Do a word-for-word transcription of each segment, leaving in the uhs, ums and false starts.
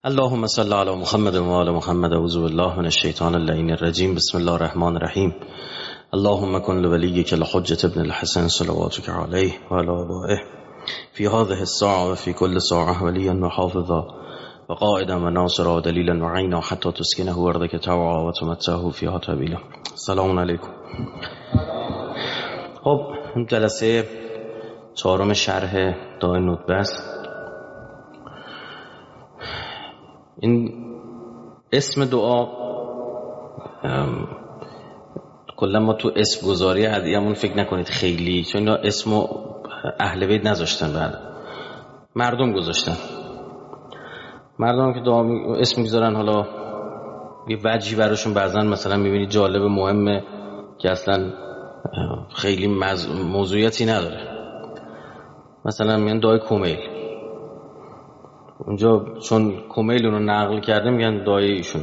اللهم صل علی محمد و آل محمد. اعوذ بالله من الشیطان اللعین الرجیم. بسم الله الرحمن الرحیم. اللهم کن لولیک الحجة ابن الحسن صلواتک علیه و علی آبائه فی هذه الساعة و فی کل ساعة ولیا و حافظا و قائدا و ناصرا و دلیلا و عینا حتی تسکنه ارضک طوعا و تمتعه فیها طویلا. سلام علیکم. خب جلسه چهارم شرح داء الندبه است. این اسم دعا کلا ما تو اسم گذاری ادعیمون فکر نکنید خیلی، چون اینا اسمو اهل بیت نذاشتن، بعد مردم گذاشتن. مردم که دعا اسم میذارن، حالا یه وجهی براشون بعضا مثلا میبینید جالب مهمه که اصلا خیلی مز... موضوعیتی نداره. مثلا میگن دعای کمیل، اونجا چون کمیل اونو نقل کرده میگن دعای ایشون.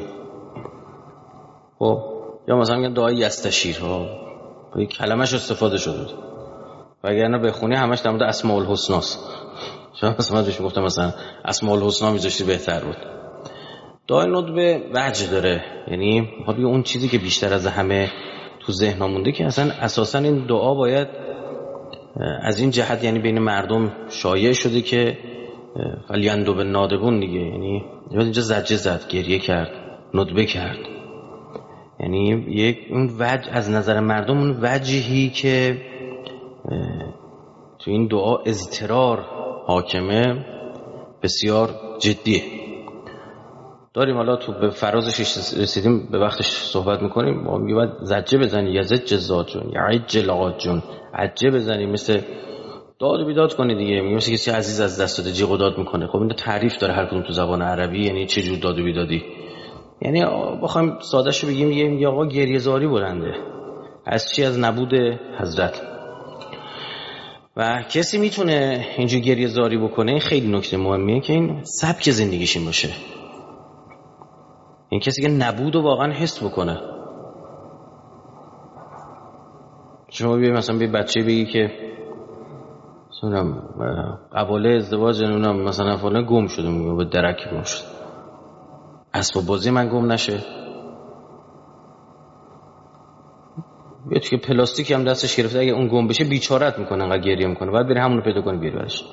خب یا مثلا میگن دعای یستشیر، ها این کلمش استفاده شده، وگرنه بخونی همش در مورد اسماء الحسنا است. چون مثلا من گفتم مثلا اسماء الحسنا میذاشتی بهتر بود. دعای ندبه وجه داره، یعنی حالا اون چیزی که بیشتر از همه تو ذهن مونده که اصلا اساسا این دعا باید از این جهت یعنی بین مردم شایع شده که فلیندو به نادبون دیگه، یعنی اینجا زجه زد، گریه کرد، ندبه کرد، یعنی یک اون وجه از نظر مردم، اون وجهی که تو این دعا اضطرار حاکمه بسیار جدیه. داریم حالا تو به فرازش رسیدیم، به وقتش صحبت میکنیم. ما میگه باید زجه بزنی، یزج زاجون، یعج لاجون، عجه بزنی، مثل داد و بیداد کنی دیگه. میگه مثل کسی عزیز از دست داده جیغ و داد میکنه. خب این تعریف داره هر کدوم تو زبان عربی، یعنی چه جور داد و بیدادی. یعنی بخوایم سادهشو بگیم، میگه آقا گریه زاری بلنده. از چی؟ از نبود حضرت. و کسی میتونه اینجور گریه زاری بکنه، خیلی نکته مهمیه که این سبک زندگیش این باشه. این کسی که نبود و واقعا حس بکنه. شما ببینید مثلا به بچه بگی که مثلا قباله ازدواج نونم مثلا فلان گم شده، میگه به درک گم شد، اسباب بازی من گم نشه. یه که پلاستیکی هم دستش گرفته، اگه اون گم بشه بیچارت میکنه، انقدر گریه میکنه، بعد بری همونو پیدا کنی بیاری برش.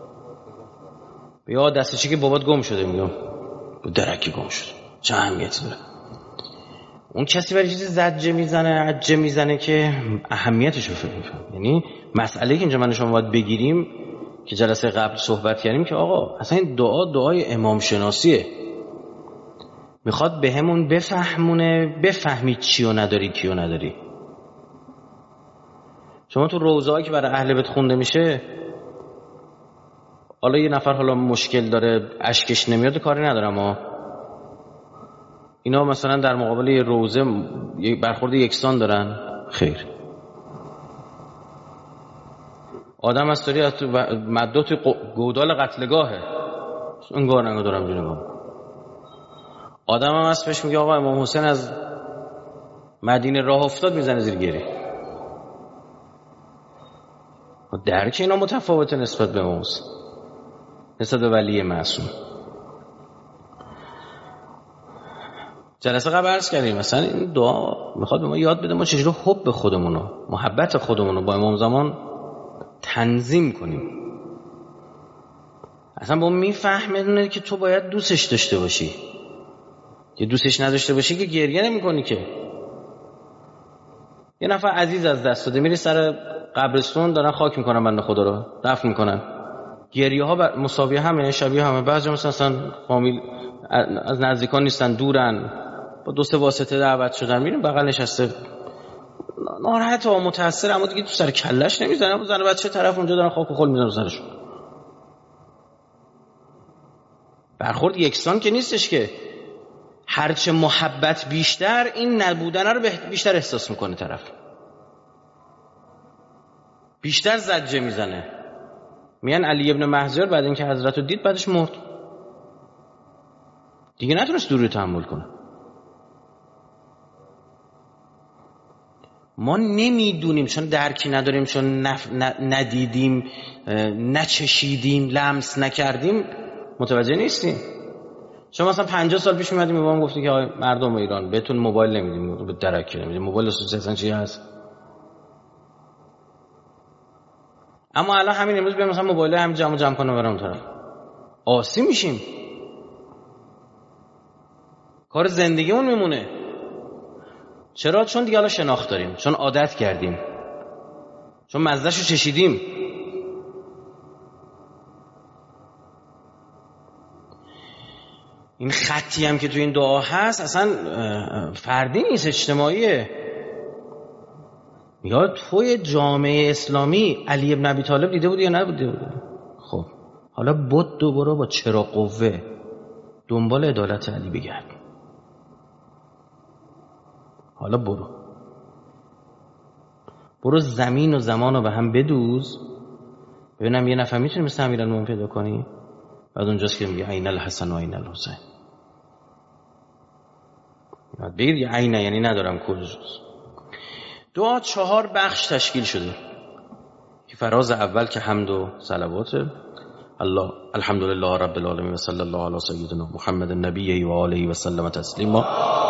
یا دستشی که بابات گم شده، میگم به درکی گم شد، چه اهمیتی داره. اون کسی برای چیزی زجه میزنه، عجه میزنه که اهمیتش رو فکر میکنه. یعنی مسئله که اینجا من شما باید بگیریم که جلسه قبل صحبت کردیم که آقا اصلا این دعا دعای امام شناسیه، میخواد به همون بفهمونه، بفهمی چی و نداری کی و نداری. شما تو روضه‌ای که برای اهل بیت خونده میشه، حالا یه نفر حالا مشکل داره اشکش نمیاد، کاری ندارم، اما اینا مثلا در مقابل یه روزه برخورد یکسان دارن؟ خیر. آدم از طوری از مدد توی گودال قتلگاهه، انگار نگاه دارم جون نگاه. آدم هم از پیش میگه آقا امام حسین از مدینه راه افتاد، میزنه زیر گریه. درک اینا متفاوته نسبت به امام حسین، نسبت به ولی معصوم. جلسه قبل عرض کردیم مثلا این دعا میخواد به ما یاد بده ما چجوری حب خودمونو، محبت خودمونو با امام زمان تنظیم کنیم. اصلا با میفهمه که تو باید دوستش داشته باشی، که دوستش نداشته باشی که گریه نمی کنی. که یه نفر عزیز از دست داده، میری سر قبرستون دارن خاک میکنن بنده خدا رو دفن میکنن، گریه ها مساویه همه، شبیه همه. بعضی مثلا اصلا فامیل از نزدیکان نیستن، دورن، با دو سه واسطه دعوت شدن، میریم بغل نشسته ناراحت و متاثر، اما دیگه تو سر کلش نمیزنه. زن بچه طرف اونجا دارن خاک و خل میزنن سرشون. برخورد یکسان که نیستش، که هرچه محبت بیشتر، این نبودن رو بیشتر احساس میکنه طرف، بیشتر زجه میزنه. میان علی ابن محضر بعد اینکه حضرت رو دید بعدش مرد، دیگه نتونست دوری تحمل کنه. ما نمیدونیم، چون درکی نداریم، چون نف... ندیدیم، نچشیدیم، لمس نکردیم، متوجه نیستیم. شما مثلا پنجاه سال پیش اومدیم به ما گفتی که مردم ایران بهتون موبایل نمیدیم، به درک نمیدیم، موبایل اصلا چی هست؟ اما الان همین امروز بیام مثلا موبایل هم جمع جمع کنم برام طرف آسی میشیم، کار زندگیمون میمونه. چرا؟ چون دیگه الان شناخت داریم، چون عادت کردیم، چون مزه‌شو چشیدیم. این خطی هم که تو این دعا هست اصلا فردی نیست، اجتماعیه. یا توی جامعه اسلامی علی ابن ابی طالب دیده بودی یا نبوده بود؟ خب حالا بود دوباره با چرا قوه دنبال عدالت علی بگرد. حالا برو برو زمین و زمان رو به هم بدوز، ببینم یه نفر میتونی مثل امیرالمومنین پیدا کنی؟ بعد اونجاست که میگه عین الحسن و عین الحسین. بگید یه عینه یعنی ندارم کل جز. دعا چهار بخش تشکیل شده که فراز اول که حمد و صلوات الله، الحمدلله رب العالمین و صلی الله علی سیدنا محمد النبی و آله و سلم تسلیما.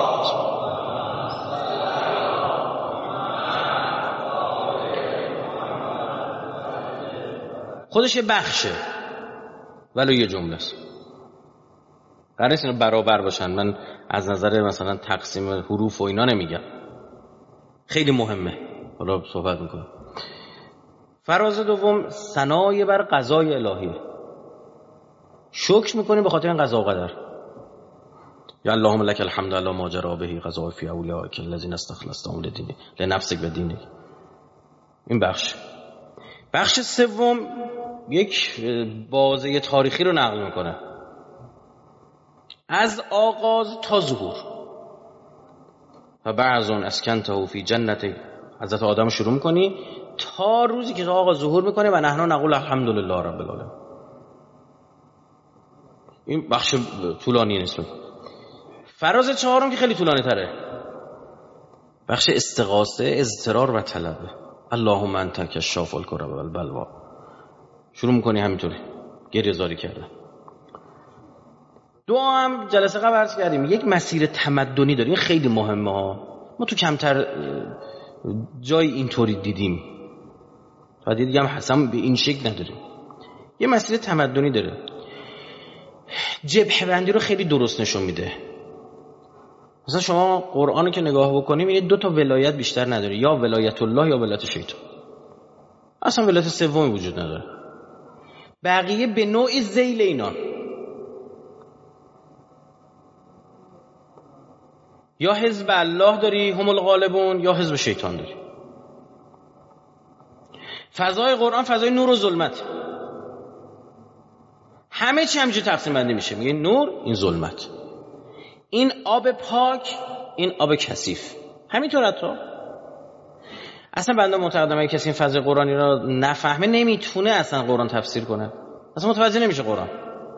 خودش یه بخشه ولی یه جمله است، قراره اینا برابر باشن. من از نظر مثلا تقسیم حروف و اینا نمیگم، خیلی مهمه، حالا صحبت میکنم. فراز دوم ثنای بر قضای الهیه، شکر میکنیم به خاطر این قضا و قدر. یا اللهم لك الحمد على ما جرى به قضاء في اولیائک الذین استخلصتهم لدینک لنفسک بدینک. این بخش. بخش سوم یک بازه تاریخی رو نقل میکنه از آغاز تا ظهور. و بعضون اسکنته فی جنت، حضرت آدم شروع میکنی تا روزی که آقا ظهور میکنه و نحن نقول الحمدلله رب العالمین. این بخش طولانی نیست. فراز چهارم که خیلی طولانی تره، بخش استغاثه، اضطرار و طلبه. اللهم انت کشاف الکرب والبلوا. شروع میکنی همینطوری گریه زاری کردن. دعا هم جلسه قبل عرض کردیم یک مسیر تمدنی داره، این خیلی مهمه ها. ما تو کمتر جای اینطوری دیدیم، تا دیگه هم حسن به این شکل نداریم. یه مسیر تمدنی داره، جبهه بندی رو خیلی درست نشون میده. مثلا شما قرآن که نگاه بکنیم میبینید دو تا ولایت بیشتر نداره، یا ولایت الله یا ولایت شیطان. اصلا ولایت سومی وجود نداره، بقیه به نوعی ذیل اینا. یا حزب الله داری هم الغالبون، یا حزب شیطان داری. فضای قرآن فضای نور و ظلمت، همه چی همینجوری تقسیم بندی میشه، میگه نور این ظلمت، این آب پاک این آب کثیف. همینطور حتی اصلا بنده معتقدم اگه کسی این فضای قرآنی را نفهمه نمیتونه اصلا قرآن تفسیر کنه، اصلا متوجه نمیشه قرآن.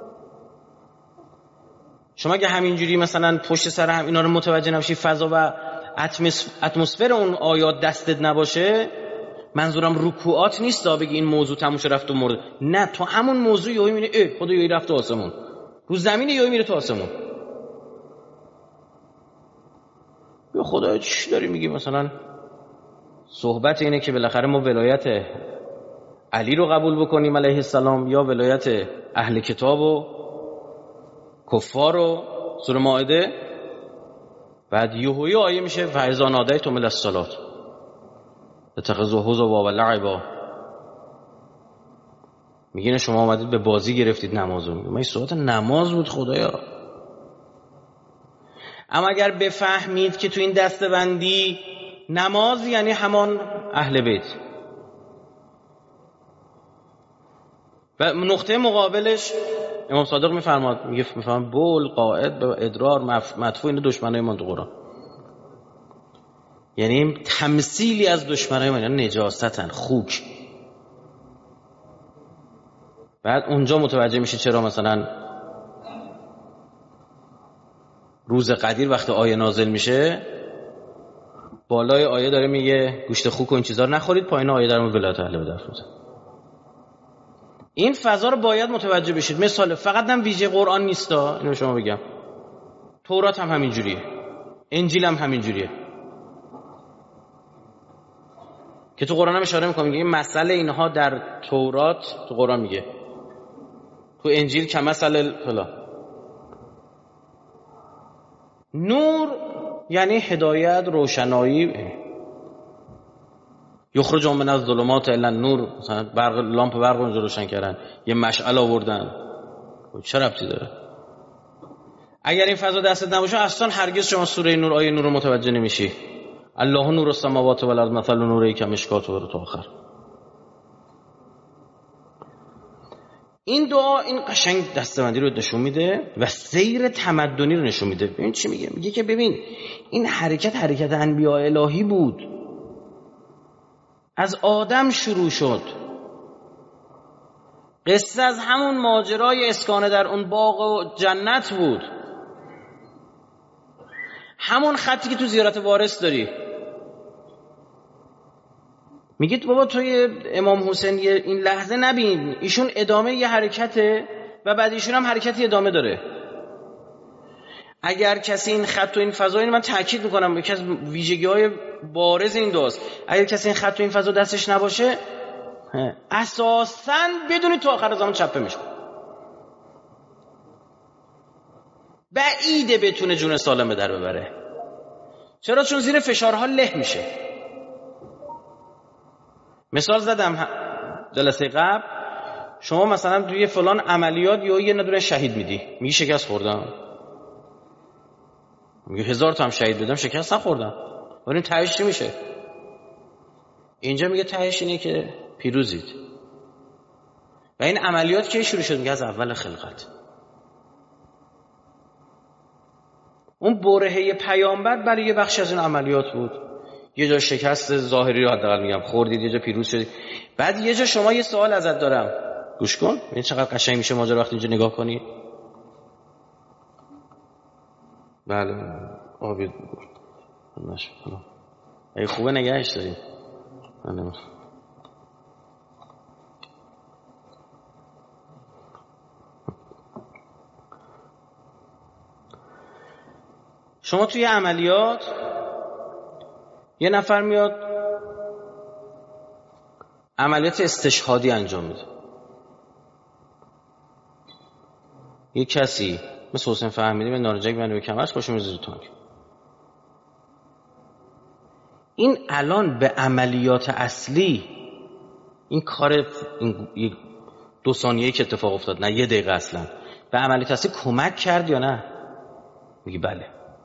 شما اگه همینجوری مثلا پشت سر هم اینا رو متوجه نباشی، فضا و اتمسفر اون آیات دستت نباشه، منظورم رکوعات نیست تا بگی این موضوع تموم شد رفت و مرد، نه، تو همون موضوع یهو میبینی اه خدا یهو رفت تو آسمون، رو زمین یهو میره تو آسمون. یا خدا چی داری میگی؟ مثلا صحبت اینه که بالاخره ما ولایت علی رو قبول بکنیم علیه السلام یا ولایت اهل کتاب و کفار و سوره مائده. بعد یهویی آیه میشه فاذا نادیتم الی الصلاة اتخذوا هزوا و لعبا. میگین شما اومدید به بازی گرفتید نمازو. میگم این صحبت نماز بود خدایا. اما اگر بفهمید که تو این دسته‌بندی نماز یعنی همان اهل بیت و نقطه مقابلش امام صادق میفرماد، میگه میفهم بول قائد به ادرار مدفوع، این دشمنای ما تو قرآن، یعنی تمثیلی از دشمنای ما، یعنی نجاستن، خوک. بعد اونجا متوجه میشه چرا مثلا روز قدیر وقتی آیه نازل میشه بالای آیه داره میگه گوشت خوک و این چیزا رو نخورید، پایین آیه داره ولایت اهل بیت میگه. این فضا رو باید متوجه بشید. مثال فقط هم ویژه قرآن نیستا، اینو شما بگم، تورات هم همین جوریه، انجیل هم همین جوریه که تو قرآن هم اشاره میکنه، میگه این مسئله اینها در تورات، تو قرآن میگه، تو انجیل کمثل فلان. نور یعنی هدایت، روشنایی. یخرج من الظلمات الی النور، مثلا برق لامپ برق رو روشن کردن، یه مشعل آوردن، چه ربطی داره؟ اگر این فضا دستت نباشه اصلا هرگز شما سوره نور آیه نور رو متوجه نمیشی. الله نور السماوات والارض مثل نوره کمشکات و تا آخر. این دعا این قشنگ دستبندی رو نشون میده و سیر تمدنی رو نشون میده. ببین چی میگه؟ میگه که ببین این حرکت حرکت انبیاء الهی بود، از آدم شروع شد. قصه از همون ماجرای اسکانه در اون باغ و جنت بود، همون خطی که تو زیارت وارث داری. میگه بابا توی امام حسین این لحظه نبین، ایشون ادامه یه حرکته و بعد ایشون هم حرکتی ادامه داره. اگر کسی این خط و این فضا، این من تاکید میکنم یکی از ویژگی‌های بارز این دوست، اگر کسی این خط و این فضا دستش نباشه اساساً بدونی تو آخر زمان چپه میشه. بعیده بتونه جون سالم به در ببره. چرا؟ چون زیر فشارها له میشه. مثال زدم جلسه قبل، شما مثلا توی فلان عملیات یا یه ندونه شهید میدی، میگی شکست خوردم، میگه هزار تا هم شهید بدم شکست نخوردم، ولی این تهش چی میشه؟ اینجا میگه تهش اینه که پیروزید. و این عملیات که شروع شد؟ میگه از اول خلقت. اون برهه پیامبر برای یه بخش از این عملیات بود. یه جا شکست ظاهری رو حداقل میگم خوردید، یه جا پیروز شدید. بعد یه جا شما یه سوال ازت دارم، گوش کن این چقدر قشنگ میشه ماجرا وقتی اینجا نگاه کنی. بله آبی نشه ای خوبه نگهش داریم. بله شما توی عملیات یه نفر میاد عملیات استشهادی انجام میده، یه کسی مثل حسین فهمیدی به نارنجک بنده به کمرش باشه میزه تانک. این الان به عملیات اصلی این کار این دو ثانیه‌ای که اتفاق افتاد، نه یه دقیقه، اصلا به عملیات اصلی کمک کرد یا نه؟ میگی بله.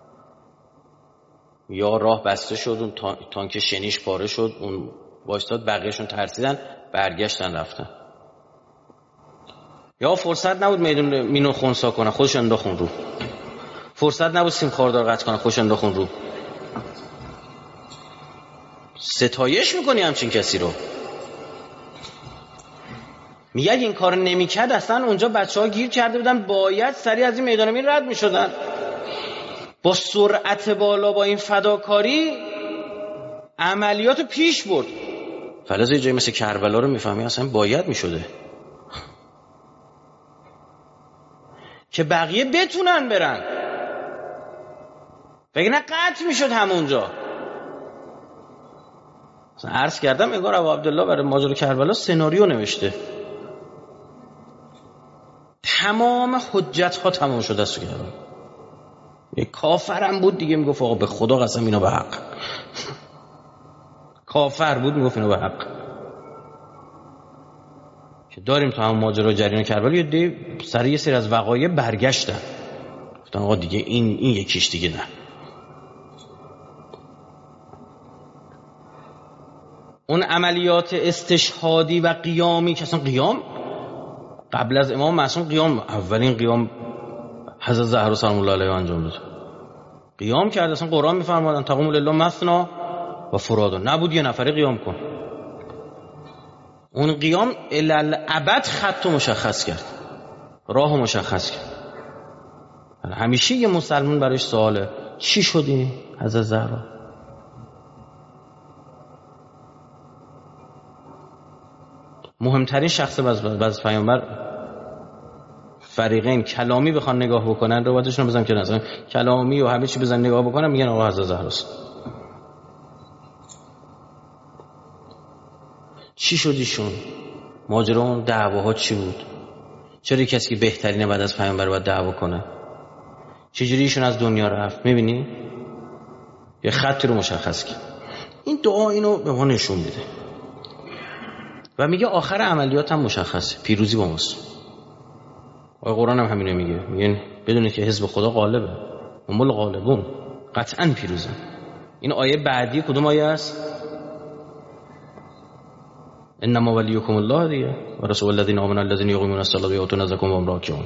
یا راه بسته شد، اون تانک شنیش پاره شد، اون وایستاد، بقیهشون ترسیدن برگشتن رفتن. یا فرصت نبود میدون مینو خونسا کنه خودش انداخون رو، فرصت نبود سیم خاردار قطع کنه خودش انداخون رو. ستایش میکنی همچین کسی رو. میگه اگه این کار نمیکرد اصلا اونجا بچه ها گیر کرده بودن، باید سریع از این میدان مین رد میشدن. با سرعت بالا، با این فداکاری عملیات پیش برد. فلز یه جایی مثل کربلا رو میفهمی اصلا باید میشده که بقیه بتونن برن، وگرنه قطع میشد همونجا. مثلا عرض کردم انگار ابو عبدالله برای ماجرا کربلا سناریو نوشته، تمام حجت ها تمام شده است. یه کافرم بود دیگه میگفت آقا به خدا قسم اینا به حق. کافر بود میگفت اینا به حق. که داریم تو همون ماجرا جریان کربلا یه دی سر یه سری از وقایع برگشتن، گفتن آقا دیگه این این یکیش دیگه نه. اون عملیات استشهادی و قیامی که اصلا قیام قبل از امام معصوم، قیام اولین قیام حضرت زهرا سلام الله علیها انجام داد. قیام کرد، اصلا قرآن میفرمادن تقوم لله مثنا و فرادا، نبود یه نفره قیام کن. اون قیام الالعبد خط مشخص کرد، راه مشخص کرد. همیشه یه مسلمان برایش سواله چی شدی حضرت زهرا؟ مهمترین شخص باز باز پیامبر فریقین کلامی بخوان نگاه بکنن، روایتشون بزنم که مثلا کلامی و همه چی بزن نگاه بکنن، میگن آقا حضرت زهراست. چی شد ایشون؟ ماجرا اون دعواها چی بود؟ چرا کسی که بهترینه بعد از پیامبر باید دعوا کنه؟ چجوری ایشون از دنیا رفت؟ میبینی؟ یه خطی رو مشخص کرد. این دعا اینو به ما نشون میده و میگه آخر عملیات هم مشخصه، پیروزی با ماست. آیه قرآن هم همینو میگه، میگن بدونید که حزب خدا غالبه، هم الغالبون، قطعا پیروزن. این آیه بعدی کدوم آیه است؟ انما ولیکم الله دیگه و رسول الذین آمنوا الذین یقیمون الصلاة و یؤتون الزکاة و هم راکعون.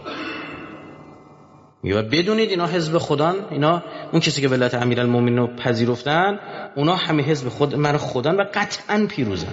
میگه بدونید اینا حزب خدان، اینا اون کسی که ولایت امیرالمومنین رو پذیرفتن، اونا همه حزب خود من خدان و قطعا پیروزن.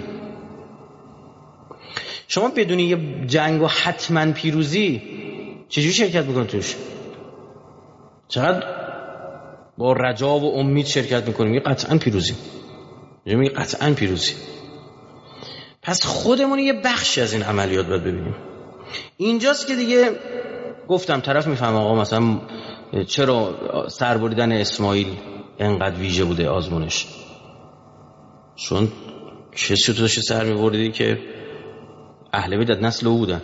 شما بدونی یه جنگ و حتما پیروزی چجوری شرکت میکنی توش؟ چقدر با رجا و امید شرکت میکنیم؟ یه قطعا پیروزی، میگه قطعا پیروزی. پس خودمون یه بخشی از این عملیات باید ببینیم. اینجاست که دیگه گفتم طرف میفهم آقا مثلا چرا سربریدن اسماعیل انقدر ویژه بوده آزمونش، چون کسی تو داشته سر میبردی که اهل بیت نسل او بودن.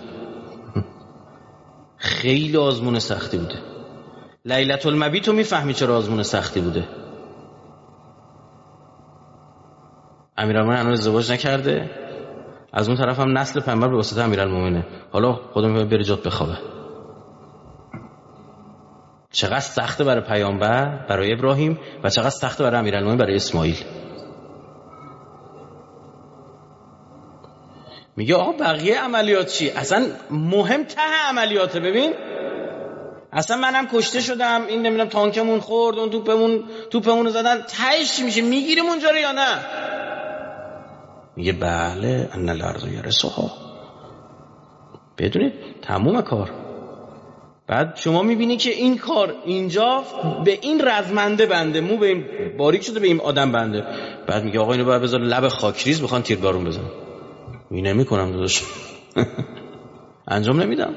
خیلی آزمون سختی بوده. لیلة المبیت رو میفهمی چرا آزمون سختی بوده؟ امیرالمومنین هنوز ازدواج نکرده، از اون طرف هم نسل پیامبر به واسطه امیرالمومنینه، حالا خودم بری جات بخوابه. چقدر سخته برای پیامبر، برای ابراهیم، و چقدر سخته برای امیرالمومنین، برای اسماعیل. میگه آقا بقیه عملیات چی؟ اصلا مهم ته عملیاته. ببین اصلا منم کشته شدم، این نمیدونم تانکمون خورد، اون توپمون توپمون رو زدن، تهش چی میشه؟ میگیریم اونجا رو یا نه؟ میگه بله ان الارض یرثها. بدونید تموم کار. بعد شما میبینی که این کار اینجا به این رزمنده بنده، مو به این باریک شده به این آدم بنده. بعد میگه آقا اینو باید بذار لب خاکریز بخوان تیربارون بزنن. می نمیکنم داداش. انجام نمیدم.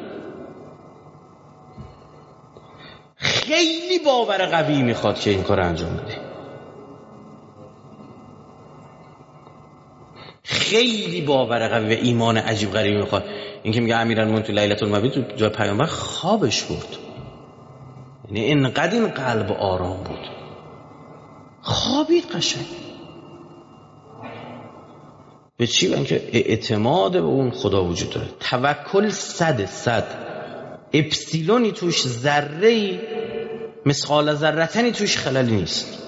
خیلی باور قوی میخواد که این کار انجام بدی. خیلی باور قوی و ایمان عجیب غریبی میخواد. این که میگه امیرالمومنین تو لیلة المبیت تو جای پیامبر خوابش برد، یعنی اینقدر این قلب آرام بود، خوابید قشنگ. به چی؟ به اینکه اعتماد به اون خدا وجود داره. توکل صد صد، اپسیلونی توش، ذره‌ای مثقال ذره‌تنی توش خللی نیست.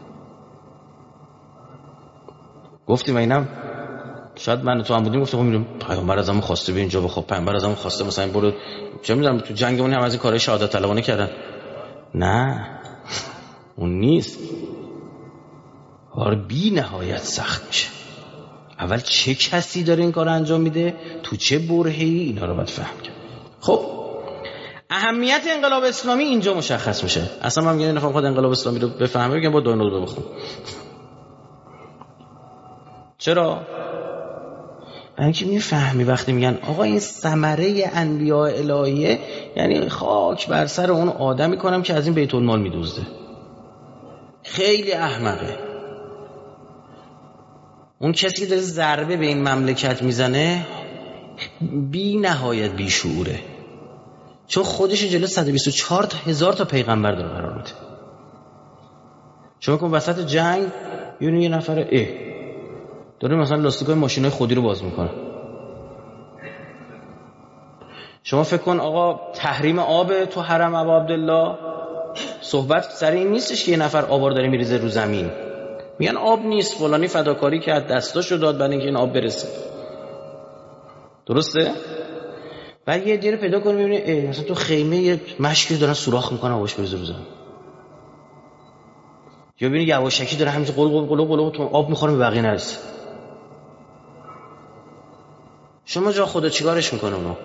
گفتیم اینم شاید من تو هم بودیم، گفتم خب میرم پیامبر ازمون خواسته به اینجا بخواب، پیامبر ازمون خواسته مثلا برو چه میدونم تو جنگمون هم از این کارهای شهادت طلبانه کردن. نه اون نیست. کار بی نهایت سخت میشه. اول چه کسی داره این کار انجام میده، تو چه برهه‌ای، اینا رو باید فهم کرد. خب اهمیت انقلاب اسلامی اینجا مشخص میشه. اصلا من میگم نخوام خود انقلاب اسلامی رو بفهمه، میگم با دو نقطه بخون. چرا؟ اینکه میفهمی وقتی میگن آقا این ثمره انبیاء الهیه، یعنی خاک بر سر اون آدمی کنم که از این بیت المال میدوزده. خیلی احمقه اون کسی که داره ضربه به این مملکت میزنه، بی نهایت بی شعوره، چون خودش جلو صد و بیست و چهار تا هزار تا پیغمبر داره قرار میده. شما که وسط جنگ یعنی یه نفر اه داره مثلا لاستیکای ماشینای خودی رو باز میکنه. شما فکر کن آقا تحریم آب تو حرم ابا عبدالله، صحبت سر این نیستش که یه نفر آبار داره میریزه رو زمین، میگن آب نیست، فلانی فداکاری کرد دستاشو داد برای اینکه این آب برسه. درسته؟ بعد یه دیره پیدا کنی میبینی مثلا تو خیمه یه مشکی دارن سوراخ میکنن آبش بریزه رو زمین، یا ببینی یواشکی داره همینجوری قل قل قل قل تو آب میخوره به بقیه نرسه. شما جا خدا چیکارش میکنه اونا؟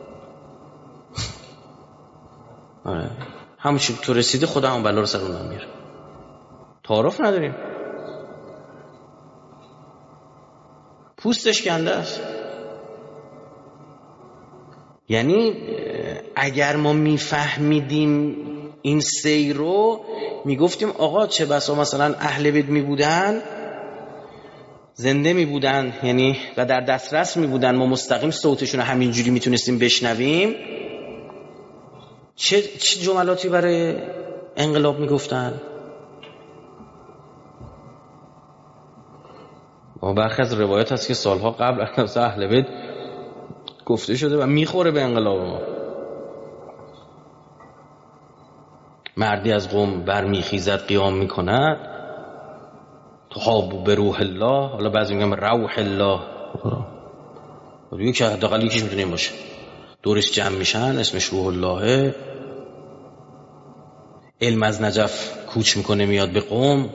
آره همون چی تو رسیده خدا همون بلا رو سر اون میاره. تعارف نداریم، پوستش کنده است. یعنی اگر ما میفهمیدیم این سیر رو، میگفتیم آقا چه بسا مثلا اهل بیت میبودن زنده میبودن، یعنی و در دسترس میبودن، ما مستقیم صوتشون رو همینجوری میتونستیم بشنویم، چه چه جملاتی برای انقلاب میگفتن. ما برخی از روایات هست که سالها قبل از اهل بیت گفته شده و میخوره به انقلاب ما. مردی از قوم برمیخیزد قیام میکند، تحاب به روح الله، حالا بعضی میگم روح الله، یکی حداقل یکیش میتونه این باشه، دورش جمع میشن اسمش روح الله. علم از نجف کوچ میکنه میاد به قوم،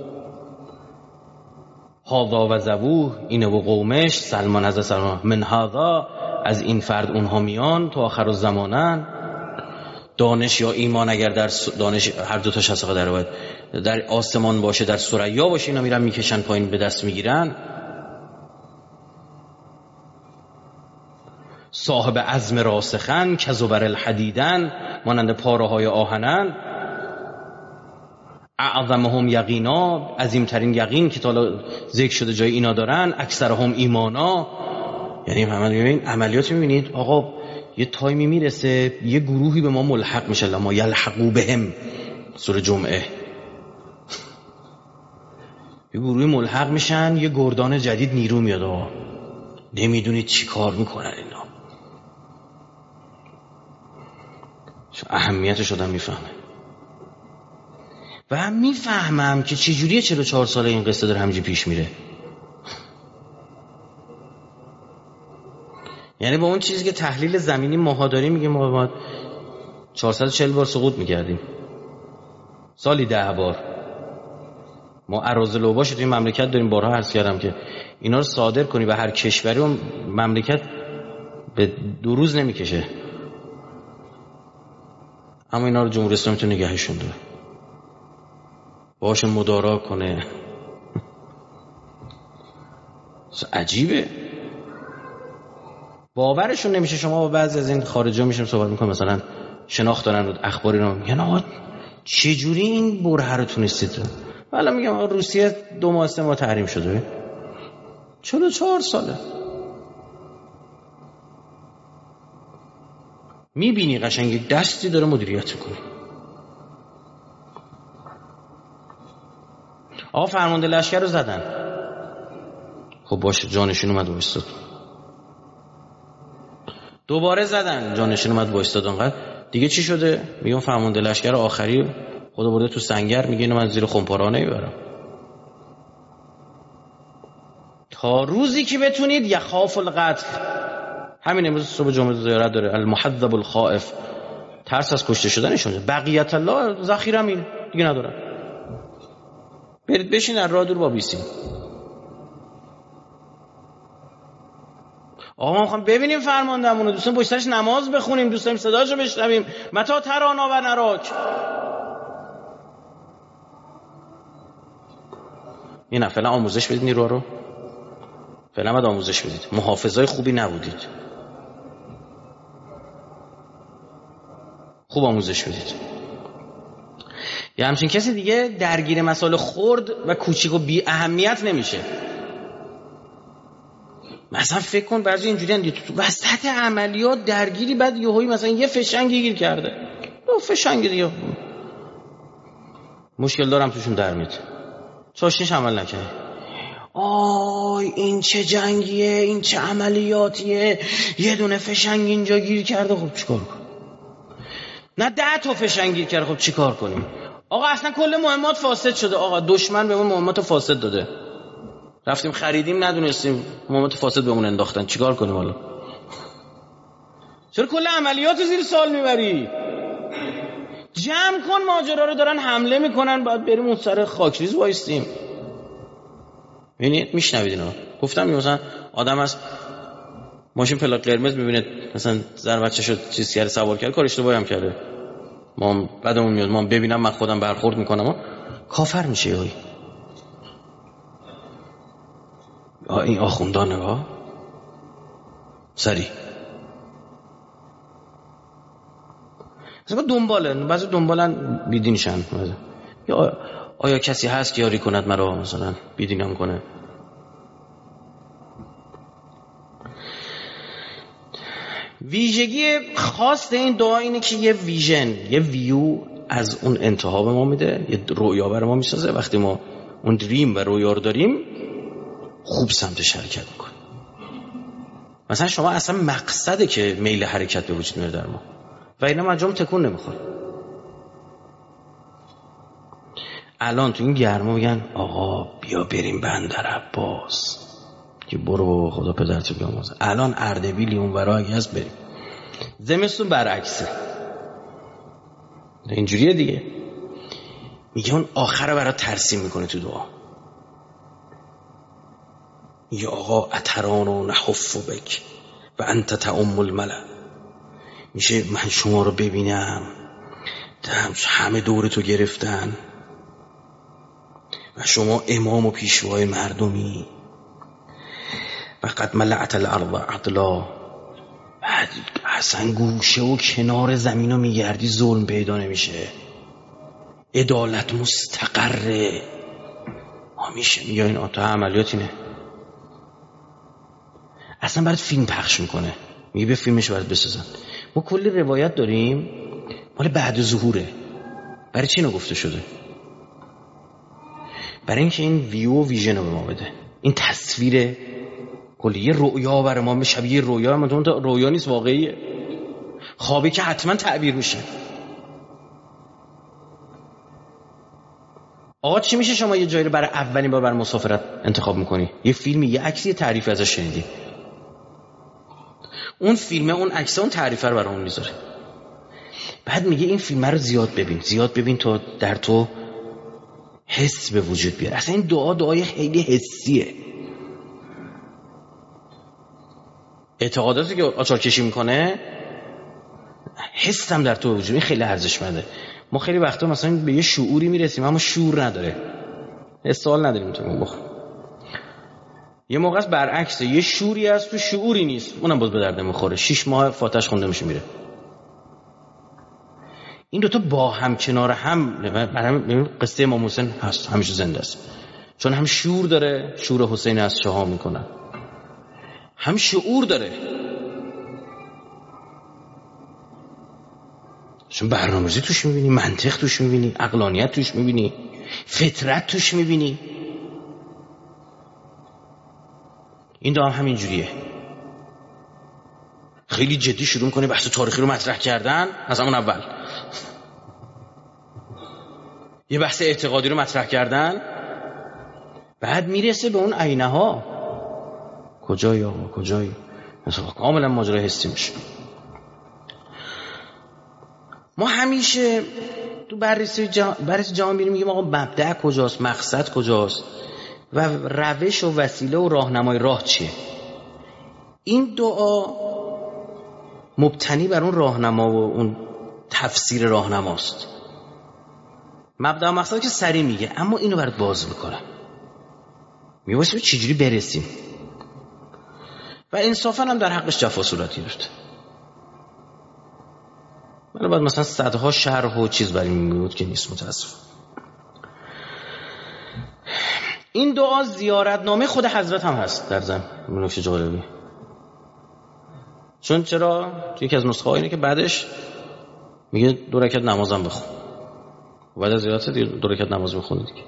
هاذا و زبوه، اینه و قومش، سلمان از سلمان من هاذا، از این فرد اونها میان تا آخر الزمانن. دانش یا ایمان اگر در دانش هر دو تاش هست در روایت، در آسمان باشه در ثریا باشه، اینا میرن میکشن پایین به دست میگیرن. صاحب عزم راسخن کزبر الحدیدن، مانند پاره های آهنن. اعظمهم یقینا، عظیمترین یقین که تا حالا ذکر شده جای اینا دارن. اکثرهم ایمانا، یعنی محمد ببین عملیات میبینید آقا یه تایمی میرسه یه گروهی به ما ملحق میشه، لما یلحقو بهم، سوره جمعه، یه گروهی ملحق میشن، یه گردان جدید نیرو میاد آقا، نمیدونید چی کار میکنن اینا. اهمیتش آدم میفهمه و هم میفهمم که چجوریه چهل و چهار ساله این قصه داره همینجوری پیش میره. یعنی با اون چیزی که تحلیل زمینی ماها داریم میگه ما باید چهارصد و چهل بار سقوط میکردیم، سالی ده بار. ما اراذل اوباش توی مملکت داریم، بارها عرض کردم که اینا رو صادر کنی به هر کشوری و مملکت به دو روز نمیکشه، اما اینا رو جمهوری اسلامی تو نگهشون داره، باشون مدارا کنه. عجیبه، باورشون نمیشه. شما با بعضی از این خارجا میشیم صحبت میکنم، مثلا شناخت دارن و اخباری رو میگن آقا چجوری این بره رو تونستید؟ حالا میگم آقا روسیه دو ماه سه ماه تحریم شده، چهل و چهار ساله. میبینی قشنگ یک دستی داره مدیریت میکنه. آقا فرمانده لشکر رو زدن، خب باشه جانشین اومد وایستاد، دوباره زدن جانشین اومد وایستاد، انقدر دیگه چی شده؟ میگم فرمانده لشکر آخری خدا برده تو سنگر، میگه اینو من زیر خمپارانه میبرم تا روزی که بتونید یخاف القتل. همین امروز صبح جمعه زیارت داره، المحذب الخائف، ترس از کشته شدنشون. بقیت الله ذخیرم این دیگه ندارن، برید بشین در راه دور با بیسیم. آقا ما میخوام ببینیم فرماندهمون رو، دوستان پشت سرش نماز بخونیم، دوستان صداشو بشنویم. متا ترانا و نراک. این فعلا آموزش بدید نیرو رو، فعلا باید آموزش بدید. محافظای خوبی نبودید، خوب آموزش بدید. یا همچین کسی دیگه درگیر مسائل خرد و کوچیک و بی اهمیت نمیشه. مثلا فکر کن بعضی اینجوری اند تو وسط عملیات درگیری، بعد یهویی مثلا یه فشنگی گیر کرده، دو فشنگ دیگه مشکل دارم توشون در میاد، چاشنیش عمل نکنه. آی این چه جنگیه، این چه عملیاتیه، یه دونه فشنگ اینجا گیر کرده، خب چیکار کنیم؟ نه ده تا فشنگ گیر کرده، خب چیکار کنیم؟ آقا اصلا کل مهمات فاسد شده، آقا دشمن بهمون مهمات فاسد داده، رفتیم خریدیم ندونستیم مهمات فاسد بهمون انداختن، چیکار کنیم حالا؟ چرا کل عملیات زیر سوال میبری؟ جمع کن، ماجرا رو دارن حمله میکنن، باید بریم اون سر خاکریز وایستیم. ببینید میشنوید اینا، گفتم مثلا آدم از ماشین پلاک قرمز میبینه مثلا زن بچه‌شو چیز کرده سوار کرده، کار اشتباهی هم کرده، ما بعدمون میاد ما ببینم من خودم برخورد میکنم، کافر میشه. یهویی این آخوندان نگاه سری مثلا دنباله، بعضی دنبالن بیدینشن، یا آیا کسی هست که یاری کند مرا مثلا بیدینم کنه. ویژگی خاص این دعا اینه که یه ویژن، یه ویو از اون انتها به ما میده، یه رویا بر ما میسازه. وقتی ما اون دریم و رویا رو داریم خوب سمتش حرکت میکنیم. مثلا شما اصلا مقصده که میل حرکت به وجود میاره در ما و اینا مجموع تکون نمیخوره. الان تو این گرما میگن آقا بیا بریم بندر عباس، که برو خدا پدرتو بیامرزه. الان اردبیلی اون ورا اگه هست بریم. زمستون برعکسه، اینجوریه دیگه. میگه اون آخر برای ترسیم میکنه تو دعا، یا آقا اتران و نحف بک و انت تعم الملأ. میشه من شما رو ببینم همه دور تو گرفتن و شما امام و پیشوای مردمی و قد ملعت الارض عدلا. بعد اصلا گوشه و کنار زمین رو میگردی ظلم پیدا نمیشه، عدالت مستقره. ها میشه میگه این آتا عملیات اینه. اصلا برات فیلم پخش میکنه، میگه به فیلمش برات بسازن. ما کلی روایت داریم مال بعد ظهوره. برای چی اینو گفته شده؟ برای اینکه این ویو و ویژن رو به ما بده، این تصویر کلی. یه رویا برای ما شبیه رویا، اما اون رویا نیست، واقعیه. خوابی که حتما تعبیر میشه. آقا چی میشه شما یه جایی رو برای اولین بار برای مسافرت انتخاب میکنی؟ یه فیلمی، یه عکسی، یه تعریف ازش شنیدی، اون فیلمه، اون عکس، اون تعریفه رو برای اون میذاره. بعد میگه این فیلم رو زیاد ببین، زیاد ببین تا در تو حس به وجود بیاد. اصلا این دعا دعای خیلی حسیه. اعتقاداتی که آچار کشی میکنه حسم در تو وجود، این خیلی ارزشمنده. ما خیلی وقتا مثلا به یه شعوری میرسیم اما شعور نداره، استعال نداریم تو اون بخ. یه موقع است برعکسه، یه شعوری هست تو شعوری نیست، اونم باز به درد میخوره. شش ماه فاتحش خونده میشه میره. این دوتا با هم کنار هم، برای قصه امام حسین هست، همیشه زنده است. چون هم شعور داره، شعور حسین از شاه میکنن، هم شعور داره، چون برنامه‌ریزی توش میبینی، منطق توش میبینی، عقلانیت توش میبینی، فطرت توش میبینی. این دعا هم همین جوریه. خیلی جدی شروع میکنه بحث تاریخی رو مطرح کردن از همون اول، یه بحث اعتقادی رو مطرح کردن، بعد میرسه به اون عینه ها. کجایی آقا کجایی؟ مثلا کاملا ماجرا حسی میشه. ما همیشه تو بررسی جهان بررسی جهان میریم میگیم آقا مبدأ کجاست، مقصد کجاست و روش و وسیله و راهنمای راه چیه. این دعا مبتنی بر اون راهنما و اون تفسیر راهنماست. مبدأ و مقصد که سری میگه، اما اینو برات باز میکنه، میگه واسه چجوری برسیم. و انصافا هم در حقش جفا صورتی داشت. من بعد مثلا صدها شرح و چیز برای این بود که نیست، متاسف. این دعا زیارتنامه خود حضرت هم هست در ضمن. نکته جالبی، چون چرا تو یکی از نسخه ها اینه که بعدش میگه دو رکعت نمازم بخون، بعد از زیارت دو رکعت نماز بخون دیگه،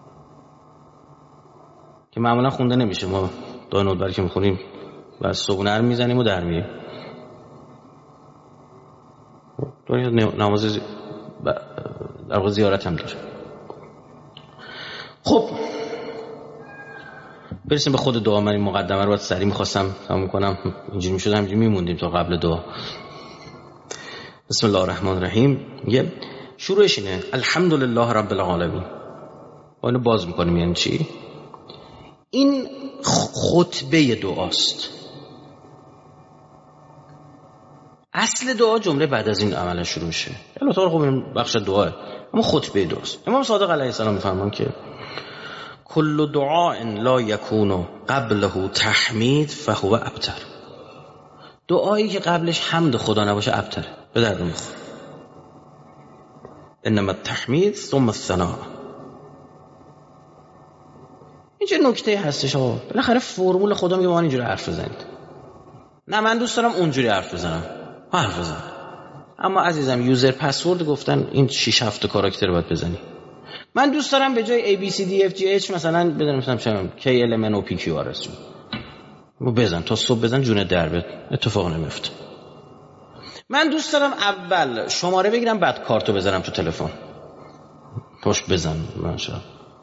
که معمولا خونده نمیشه. ما دعای نوبر که میخونیم بعد صبحونه رو میزنیم و در میریم. دو رکعت نماز زی... در واقع زیارت هم داره. خب برسیم به خود دعا. من این مقدمه رو باید سریع میخواستم تمام کنم، اینجوری میشد همینجوری میموندیم تا قبل دعا. بسم الله الرحمن الرحیم. میگه شروعش اینه الحمدلله رب العالمین. با اینو باز میکنیم. یعنی چی؟ این خطبه دعاست. اصل دعا جمله بعد از این عمل شروع میشه. البته خب این بخش دعاه، اما خطبه دعاست. امام صادق علیه السلام میفرمان که کل دعاء لا یکون قبله تحمید فهو ابتر. دعایی که قبلش حمد خدا نباشه ابتره، به درد نمیخوره. انما التحمید ثم الثناء. این چه نکته هستش آقا؟ بالاخره فرمول خدا میگه ما اینجوری حرف بزنید. نه من دوست دارم اونجوری حرف بزنم، حرف بزن. اما عزیزم یوزر پسورد گفتن این شش هفت کاراکتر باید بزنی. من دوست دارم به جای A B C D F G H مثلا بدونم مثلا چه K L M N O P Q R S رو بزن تا صبح بزن جون در بیاد، اتفاق نمیفته. من دوست دارم اول شماره بگیرم بعد کارتو بزنم تو تلفن. توش بزن ماشاءالله.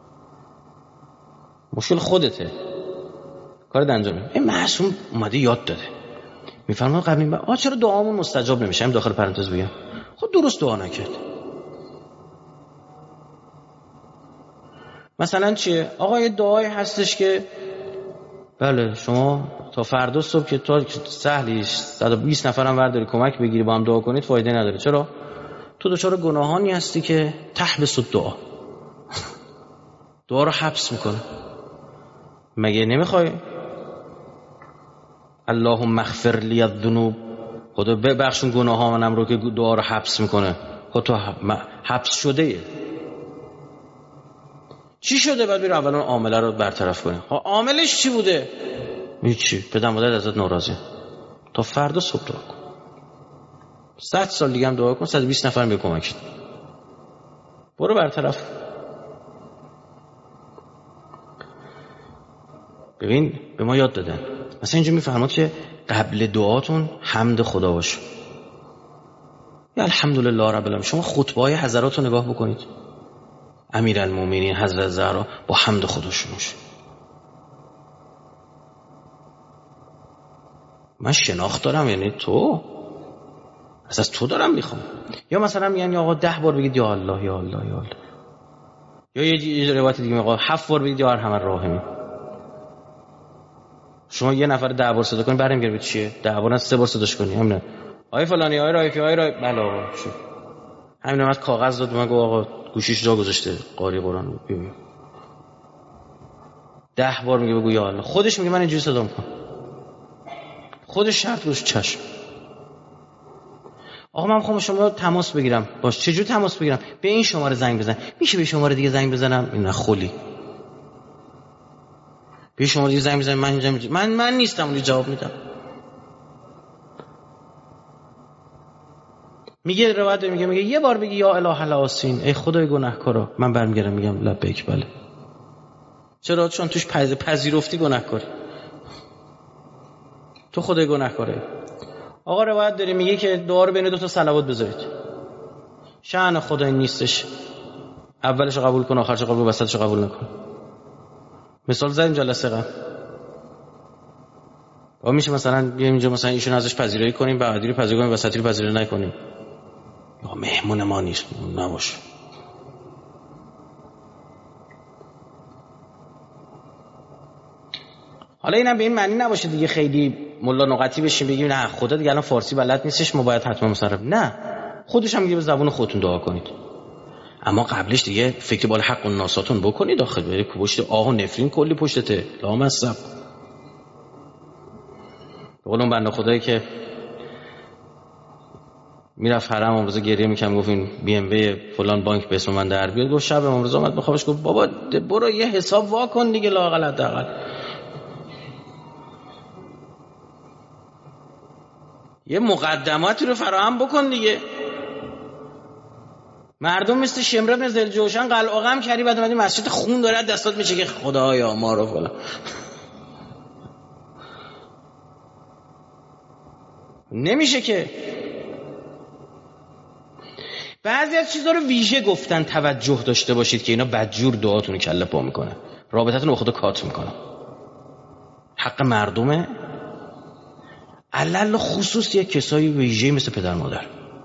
مشکل خودته. کار انجام بده. این معصوم اومده یاد داده. میفرما قبلی با آ چرا دعامون مستجاب نمیشه؟ هم داخل پرانتز بگم. خب درست دعا نکرد. مثلا چیه؟ آقا یه دعایی هستش که بله شما تا فردا صبح که تا سهلیش صد و بیست نفرم ورداری کمک بگیری با هم دعا کنید فایده نداره. چرا؟ تو دچار گناهانی هستی که تحبس الدعا. دعا رو حبس میکنه. مگه نمیخوای اللهم اغفر لی الذنوب، خدا ببخشون گناهانم رو که دعا رو حبس میکنه؟ خب تو حبس شده ایه. چی شده؟ بعد بیر اول اون عامله رو برطرف کنی. خب عاملش چی بوده؟ هیچی. پدر مادر ازت ناراضی. تا فردا صبح دعا کن. صد سال دیگه هم دعا کن، صد و بیست نفرم به کمک. برو برطرف. ببین به ما یاد دادن مثلا اینجا میفرماد که قبل دعاتون حمد خدا باشه. یا الحمدلله رب العالمین. شما خطبه‌های حضرات رو نگاه بکنید. امیرالمومنین حضرت زهرا با حمد خدا شروع میشه. من شناخت دارم، یعنی تو از از تو دارم میخوام. یا مثلا یعنی آقا ده بار بگید یا الله یا الله یا الله. یا یه روایت دیگه آقا هفت بار بگید یا ارحم الراحمین. شما یه نفر ده بار صدا کنی برام میگه چیه؟ ده بار سه بار صداش کنی همین. آی فلانی آی رایفی آی رای بله آقا شو. همین اومد کاغذ داد من گفت آقا گوشیش جا گذاشته قاری قرآن ببین. ده بار میگه بگو یا الله. خودش میگه من اینجوری صدا میکنم. خودش شرط روش چشم. آقا من میخوام شما تماس بگیرم. باش چجوری تماس بگیرم؟ به این شماره زنگ بزن. میشه به شماره دیگه زنگ بزنم؟ این خلی. به شماره دیگه زنگ بزن من اینجا من من نیستم اون جواب میدم. میگه روایت میگه میگه یه بار بگی یا اله الاسین ای خدای گناهکارا. من برمیگردم میگم لبیک بله. چرا؟ چون توش پذیرفتی گناهکاری. تو خدای گناهکاره. آقا روایت داره میگه که دعا رو بین دو تا صلوات بذارید. شأن خدای نیستش. اولش قبول کن آخرش قبول وسطش قبول نکن. مثال زدیم جلسه قبل. آ میشه مثلا بیایم اینجا مثلا ایشون ازش پذیرایی کنیم بعدی رو پذیرایی کنیم وسطی رو پذیرایی نکنیم. یا مهمون ما نیست نباشه. حالا اینم به این معنی نباشه دیگه خیلی ملا نقطی بشیم بگیم نه خدا دیگه الان فارسی بلد نیستش ما باید حتما مصرف. نه خودش هم میگه به زبان خودتون دعا کنید. اما قبلش دیگه فکر بال حق و ناساتون بکنید داخل بری پشت آه و نفرین کلی پشتته لامصب. بقولم بنده خدایی که میرفت حرم امروز گریه میکنم گفت این بی ام وی فلان بانک به اسم من در بیاد. گفت شب امروز اومد بخوابش گفت بابا برو یه حساب وا کن دیگه لااقل حداقل یه مقدماتی رو فراهم بکن دیگه. مردم مثل شمر بن ذوالجوشن قلع و قم کردی بعد اومدی مسجد خون داره دستات میشه که خدایا ما رو فلان. نمیشه که. بعضی از چیزا رو ویژه گفتن توجه داشته باشید که اینا بدجور دعاتون رو کله پا میکنه. رابطتون رو خدا کات میکنه. حق مردمه. علل خصوص یک کسایی ویژه مثل پدر مادر.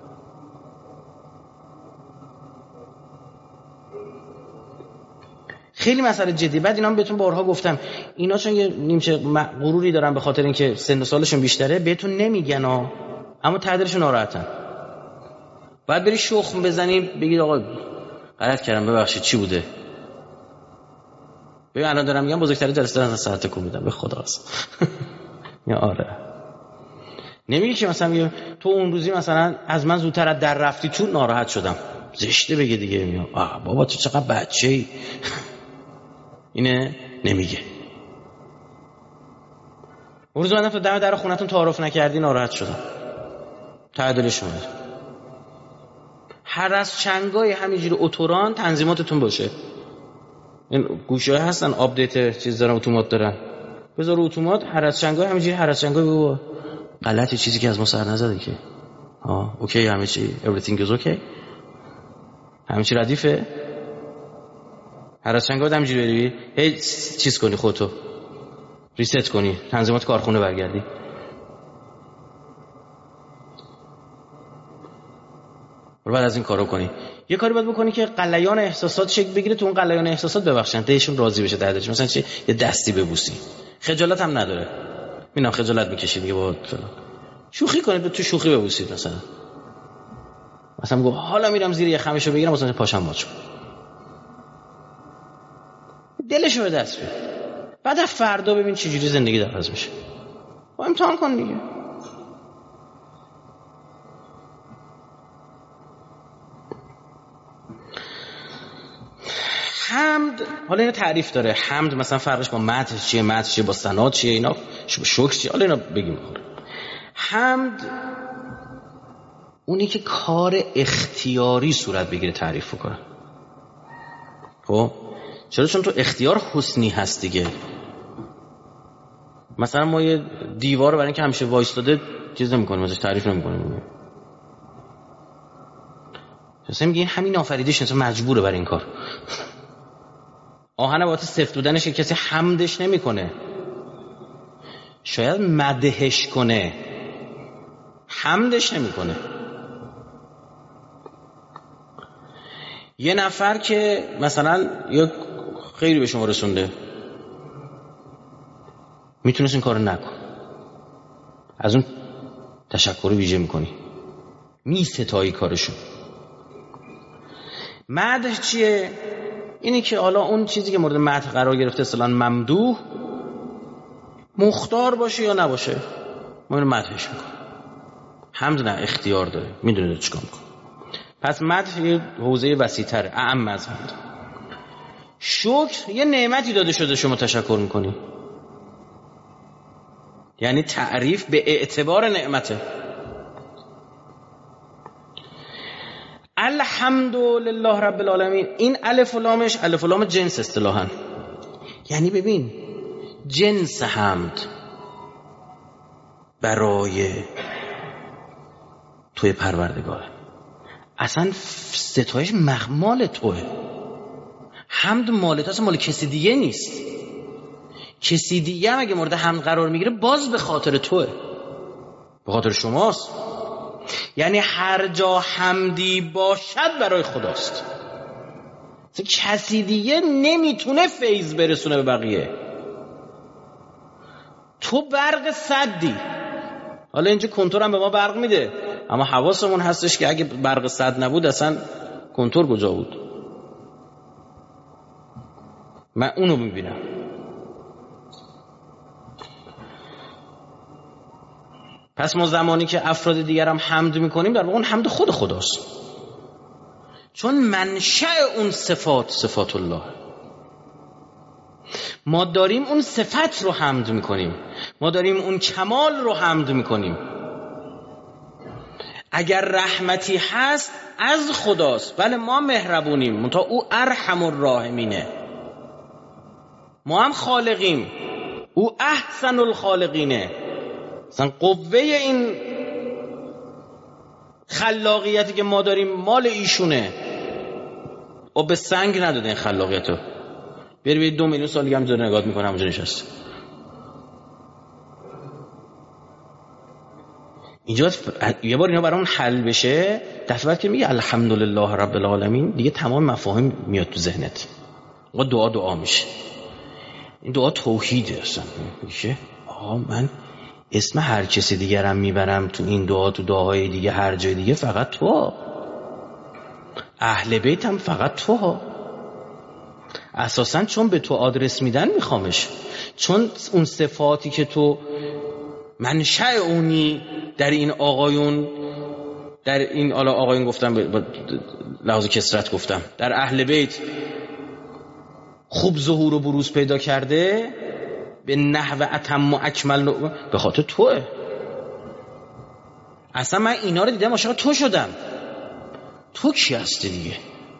خیلی مسئله جدی. بعد اینا هم بهتون بارها گفتم اینا چون یه نیمچه غروری دارن به خاطر اینکه سن و سالشون بیشتره بهتون نمیگن ها. اما تعدیلشون ناراحتن. بعد بری شخم بزنی بگید آقا غلط کردم ببخشید چی بوده. ببین الان دارم میگم بزرگترین جلسه دارن ساعت کو میدم به خدا است. یا آره نمیگی که مثلا تو اون روزی مثلا از من زودتر از در رفتی تو ناراحت شدم. زشته بگه دیگه. میاد آه بابا تو چقدر بچه‌ای. اینه نمیگه. اون روز من تو دم در خونتون تعارف نکردی ناراحت شدم. تعادلش اومد. هر از چنگای همینجوری اتوران تنظیماتتون باشه. این گوشه‌ها هستن آپدیت چیز دارن اتومات دارن. بذار اتومات هر از چنگای همینجوری هر از چنگای بگو غلطی چیزی که از ما سر نزده که. ها اوکی همه چی everything is okay. همه چی ردیفه. هر از چنگای همینجوری بری هی چیز کنی خودتو. ریست کنی تنظیمات کارخونه برگردی. رو بعد از این کارو کنی یه کاری باید بکنی که قلیان احساسات شکل بگیره، تو اون قلیان احساسات ببخشن دهشون راضی بشه دردش. مثلا چی یه دستی ببوسی. خجالت هم نداره. میبینم خجالت میکشید دیگه با شوخی کنید تو شوخی ببوسید. مثلا مثلا میگم حالا میرم زیر یه خمشو بگیرم مثلا پاشم ماچ دلشو به دست بیار. بعد فردا ببین چه جوری زندگی عوض میشه. با امتحان کن دیگه. حمد حالا اینو تعریف داره. حمد مثلا فرقش با مدح چیه، مدح چیه، با ثنا چیه، اینا شکر چیه، حالا اینا بگیم. حمد اونی که کار اختیاری صورت بگیره تعریف کنه. خب چرا؟ چون تو اختیار حسنی هست دیگه. مثلا ما یه دیوار برای اینکه همیشه وایستاده چیز نمی‌کنیم، ازش تعریف نمی‌کنیم. مثلا میگه همین آفریدهش مثلا مجبوره برای این کار. آهن واسه سفت بودنش کسی حمدش نمی‌کنه. شاید مدحش کنه. حمدش نمی‌کنه. یه نفر که مثلا یه خیری به شما رسونده میتونست این کارو نکن، از اون تشکر ویژه میکنی، میستایی کارشون. مدح چیه؟ اینی که حالا اون چیزی که مورد مدح قرار گرفته اصلا ممدوح مختار باشه یا نباشه ما اینو مدحش میکنیم. حمد نه، اختیار داره، میدونه چیکار میکنه. پس مدح یه حوزه وسیع‌تره، اعم از حمد. شکر یه نعمتی داده شده شما تشکر میکنی، یعنی تعریف به اعتبار نعمته. الحمدلله رب العالمین، این الف و لامش الف و لام جنس اصطلاحاً، یعنی ببین جنس حمد برای توی پروردگاره. اصلا ستایش مال توه. حمد مال تو، اصلا مال کسی دیگه نیست. کسی دیگه هم اگه مورد حمد قرار میگیره باز به خاطر توه، به خاطر شماست. یعنی هر جا حمدی باشد برای خداست. کسی دیگه نمیتونه فیض برسونه به بقیه. تو برق صدی. حالا اینجا کنتور هم به ما برق میده، اما حواسمون هستش که اگه برق صد نبود اصلا کنتور کجا بود. من اونو میبینم. پس ما زمانی که افراد دیگر هم حمد میکنیم در واقع اون حمد خود خداست، چون منشأ اون صفات صفات الله. ما داریم اون صفت رو حمد میکنیم، ما داریم اون کمال رو حمد میکنیم. اگر رحمتی هست از خداست، بله ما مهربونیم، منتها او ارحم الراحمینه. ما هم خالقیم، او احسن الخالقینه. مثلا قوه این خلاقیتی که ما داریم مال ایشونه. او به سنگ نداده این خلاقیتو. بری به دو میلیون سال دیگه هم داره نگاه میکنه همونجا نشسته. اینجا یه بار اینا برامون حل بشه، دفعه بعد که میگه الحمدلله رب العالمین دیگه تمام مفاهیم میاد تو ذهنت. آقا دعا دعا میشه. این دعا توحیده اصلا. میشه آقا من اسم هر کسی دیگرم میبرم تو این دعا، تو دعاهای دیگه هر جای دیگه فقط تو، اهل بیت هم فقط تو ها. اساساً چون به تو آدرس میدن میخوامش، چون اون صفاتی که تو منشأ اونی در این آقایون در این حالا آقایون گفتم با لحاظ کثرت گفتم در اهل بیت خوب ظهور و بروز پیدا کرده به نحو اتم و اکمل به خاطر توه. اصلا من اینا رو دیدم عاشق تو شدم. تو کی هستی دیگه؟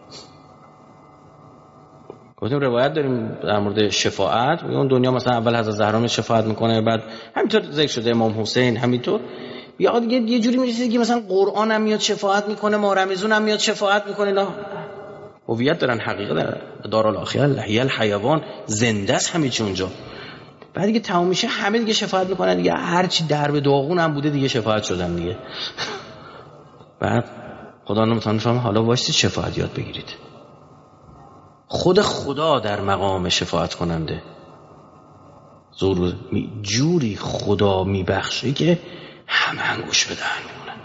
گفتیم روایت داریم در مورد شفاعت، اون دنیا مثلا اول حضرت زهرا شفاعت میکنه، بعد همینطور ذکر شده امام حسین، همینطور یا دیگه یه جوری میشه که مثلا قرآن هم میاد شفاعت میکنه، ما رمضان هم میاد شفاعت میکنه. اینا هویت دارن، حقیقت دارن. دارالآخرة لحی الحیوان زنده است همه چی اونجا. بعد دیگه تموم میشه همه دیگه شفاعت میکنن دیگه، هر چی درب داغون هم بوده دیگه شفاعت شدن دیگه. بعد خدا نمیتونه فهم حالا واسه شفاعت یاد بگیرید. خود خدا در مقام شفاعت کننده زور جوری خدا میبخشه که همه انگوش به دهن میمونن،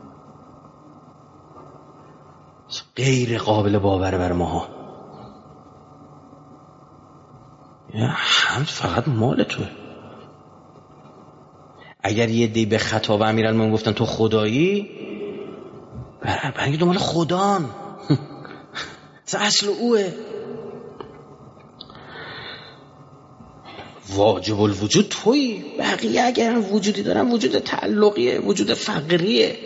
غیر قابل باور بر ماها. هم فقط مال توه. اگر یه دی به خطا به امیرالمومنین گفتن تو خدایی، برای دو مال خدان اصل اوه. واجب الوجود تویی، بقیه اگر وجودی دارن وجود تعلقیه، وجود فقریه،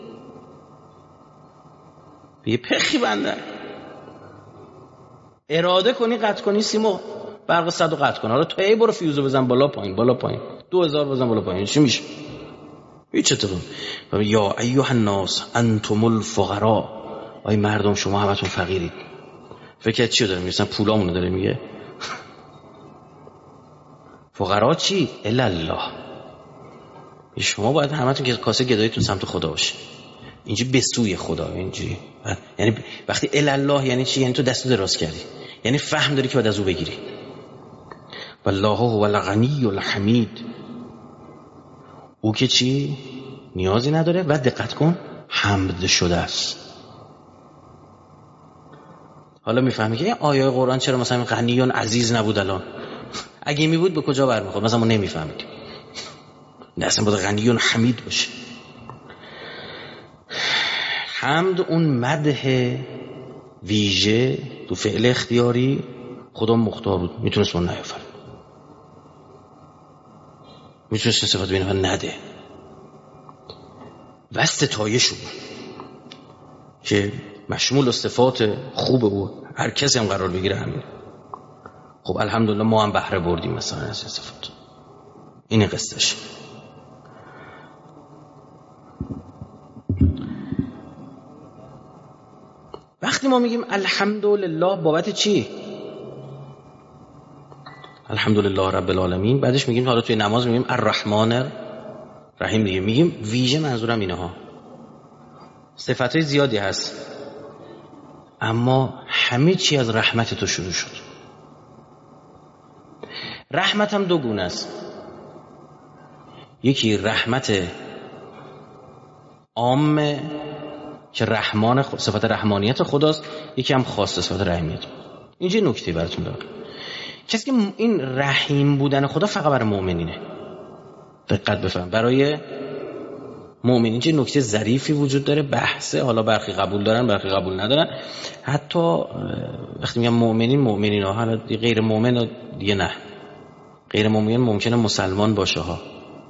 یه پخی بندن. اراده کنی قطع کنی سیمو برق صد و قطع کن. حالا تو ای برو فیوزو بزن بالا پایین بالا پایین دو هزار بزن بالا پایین، چی میشه؟ هیچ اتفاقی. یا ایها الناس انتم الفقراء، ای مردم شما همتون فقیرید. فکر چی داره میگه؟ پولامونو داره میگه. فقرا چی؟ الا الله. شما باید همتون که کاسه گداییتون سمت خدا باشه، اینجا به سوی خدا. اینجوری یعنی وقتی الا الله یعنی چی؟ یعنی تو دستو دراز کردی، یعنی فهم داری که باید از او بگیری. والله هو الغنی الحمید. او که چی؟ نیازی نداره و دقت کن حمد شده است. حالا میفهمی که این آیه قرآن چرا مثلا غنیون عزیز نبود الان؟ اگه می بود به کجا برمیخورد؟ مثلا ما نمیفهمیدیم. نه اصلا باید غنیون حمید باشه. حمد اون مدح ویژه تو فعل اختیاری خدا مختار بود، میتونست اون نیافرد، میتونست صفت بینه و نده و ستایش بود که مشمول صفات خوب بود، هر کسی هم قرار بگیره همین. خب الحمدلله ما هم بهره بردیم مثلا از این صفات. این قصهش. وقتی ما میگیم الحمدلله بابت چی؟ الحمدلله رب العالمین، بعدش میگیم حالا توی نماز میگیم الرحمن الرحیم دیگه، میگیم ویژه منظورم اینه ها. صفاتای زیادی هست اما همه چی از رحمت تو شروع شد. رحمت هم دو گونه است، یکی رحمت عامه که رحمان خود صفت رحمانیت خداست، یکی هم خاص صفت رحیمیت. اینجا نکته براتون دارم، کسی که این رحیم بودن خدا فقط برای مؤمنینه. دقت بفهم، برای مؤمنین اینجا نکته ظریفی وجود داره، بحثه. حالا برخی قبول دارن برخی قبول ندارن. حتی وقتی میگم مؤمنین مؤمنین ها، حالا غیر مؤمن دیگه نه. غیر مؤمن ممکنه مسلمان باشه ها.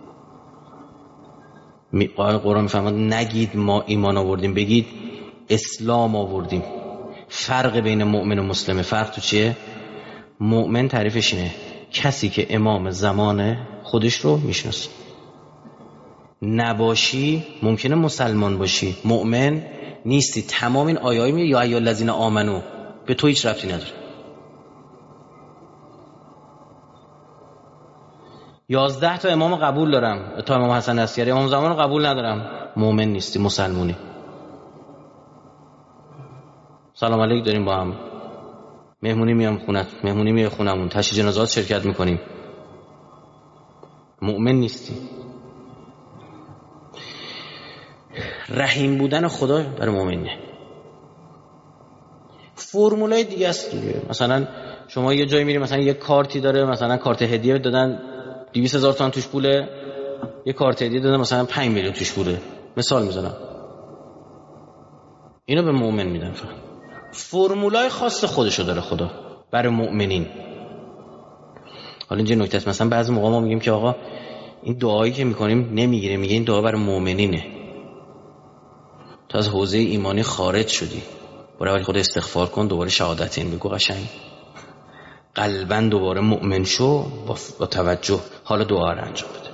قرآن میفهمد نگید ما ایمان آوردیم، بگید اسلام آوردیم. فرق بین مؤمن و مسلمه. فرق تو چیه؟ مؤمن تعریفش اینه کسی که امام زمان خودش رو میشناسه. نباشی ممکنه مسلمان باشی، مؤمن نیستی. تمام این آیه‌ای میگه یا ایها الذین آمنو، به تو هیچ ربطی نداره. یازده تا امام قبول دارم، تا امام حسن عسکری امام زمان رو قبول ندارم، مؤمن نیستی، مسلمونی. سلام علیک داریم با هم، مهمونی میام خونت، مهمونی میای خونمون، تشییع جنازات شرکت میکنیم، مؤمن نیستی. رحیم بودن خدا برای مؤمنه. فرمولای دیگه است دیگه. مثلا شما یه جایی میری، مثلا یه کارتی داره، مثلا کارت هدیه دادن دویست هزار تومان توش پوله، یه کارت هدیه دادن مثلا پنج میلیون توش پوله، مثال میزنم. اینو به مؤمن میدن. فقط فرمولای خاص خودشو داره خدا برای مؤمنین. حالا اینجا نکته است، مثلا بعضی موقع ما میگیم که آقا این دعایی که میکنیم نمیگیره، میگه این دعا برای مؤمنینه. تو از حوزه ایمانی خارج شدی، برای ولی خود استغفار کن، دوباره شهادتین بگو، قشنگ قلباً دوباره مؤمن شو با توجه، حالا دعا رو انجام بده.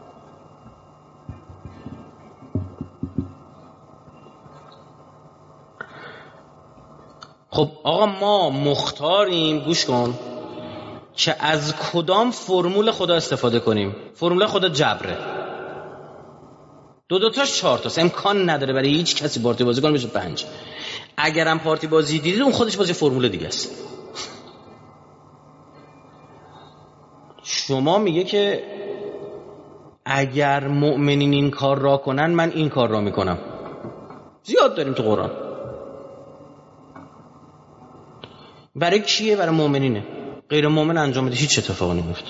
خب آقا ما مختاریم، گوش کن، که از کدام فرمول خدا استفاده کنیم. فرمول خدا جبره، دو دو تاش چهار تاست، امکان نداره برای هیچ کسی پارتی بازی کنه بشه پنج. اگرم پارتی بازی دیدید اون خودش بازی فرمول دیگه است. شما میگه که اگر مؤمنین این کار را کنن من این کار را میکنم. زیاد داریم تو قرآن. برای کیه؟ برای مؤمنینه. غیر مؤمن انجام بده هیچ اتفاقی نمیفته.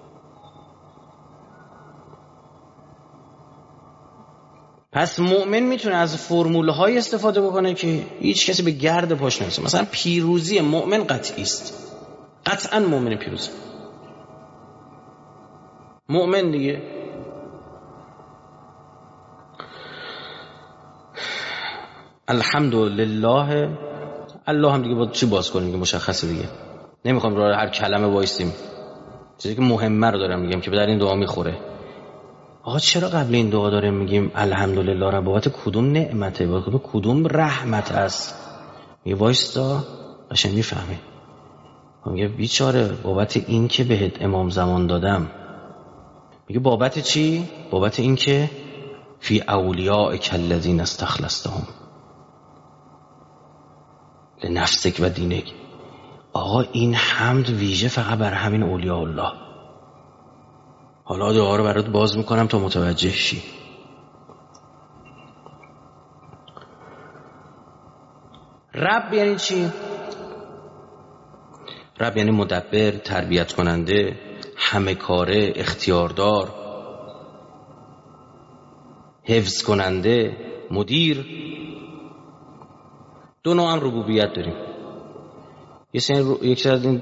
پس مؤمن میتونه از فرموله های استفاده بکنه که هیچ کسی به گرد پاش نمیسه. مثلا پیروزی مؤمن قطعی است، قطعا مؤمن پیروزی. مؤمن دیگه الحمدلله، الله هم دیگه با چی باز کنیم که مشخصه دیگه، نمیخوام رو هر کلمه وایسیم. چیزی که مهمه رو دارم میگم که در این دعا میخوره. آقا چرا قبل این دعا داریم میگیم الحمدلله رب بابت کدوم نعمته، بابت کدوم رحمت است؟ میگه وایستا قشنگ میفهمی. میگه بیچاره بابت این که بهت امام زمان دادم. میگه بابت چی؟ بابت این که فی اولیائک الذین استخلصتهم لنفسک و دینک. آقا این حمد ویژه فقط بر همین اولیاء الله. حالا دعا رو برات باز میکنم تا متوجه شی. رب یعنی چی؟ رب یعنی مدبر، تربیت کننده، همه کاره، اختیاردار، حفظ کننده، مدیر. دو نوع هم ربوبیت داریم. یکی از این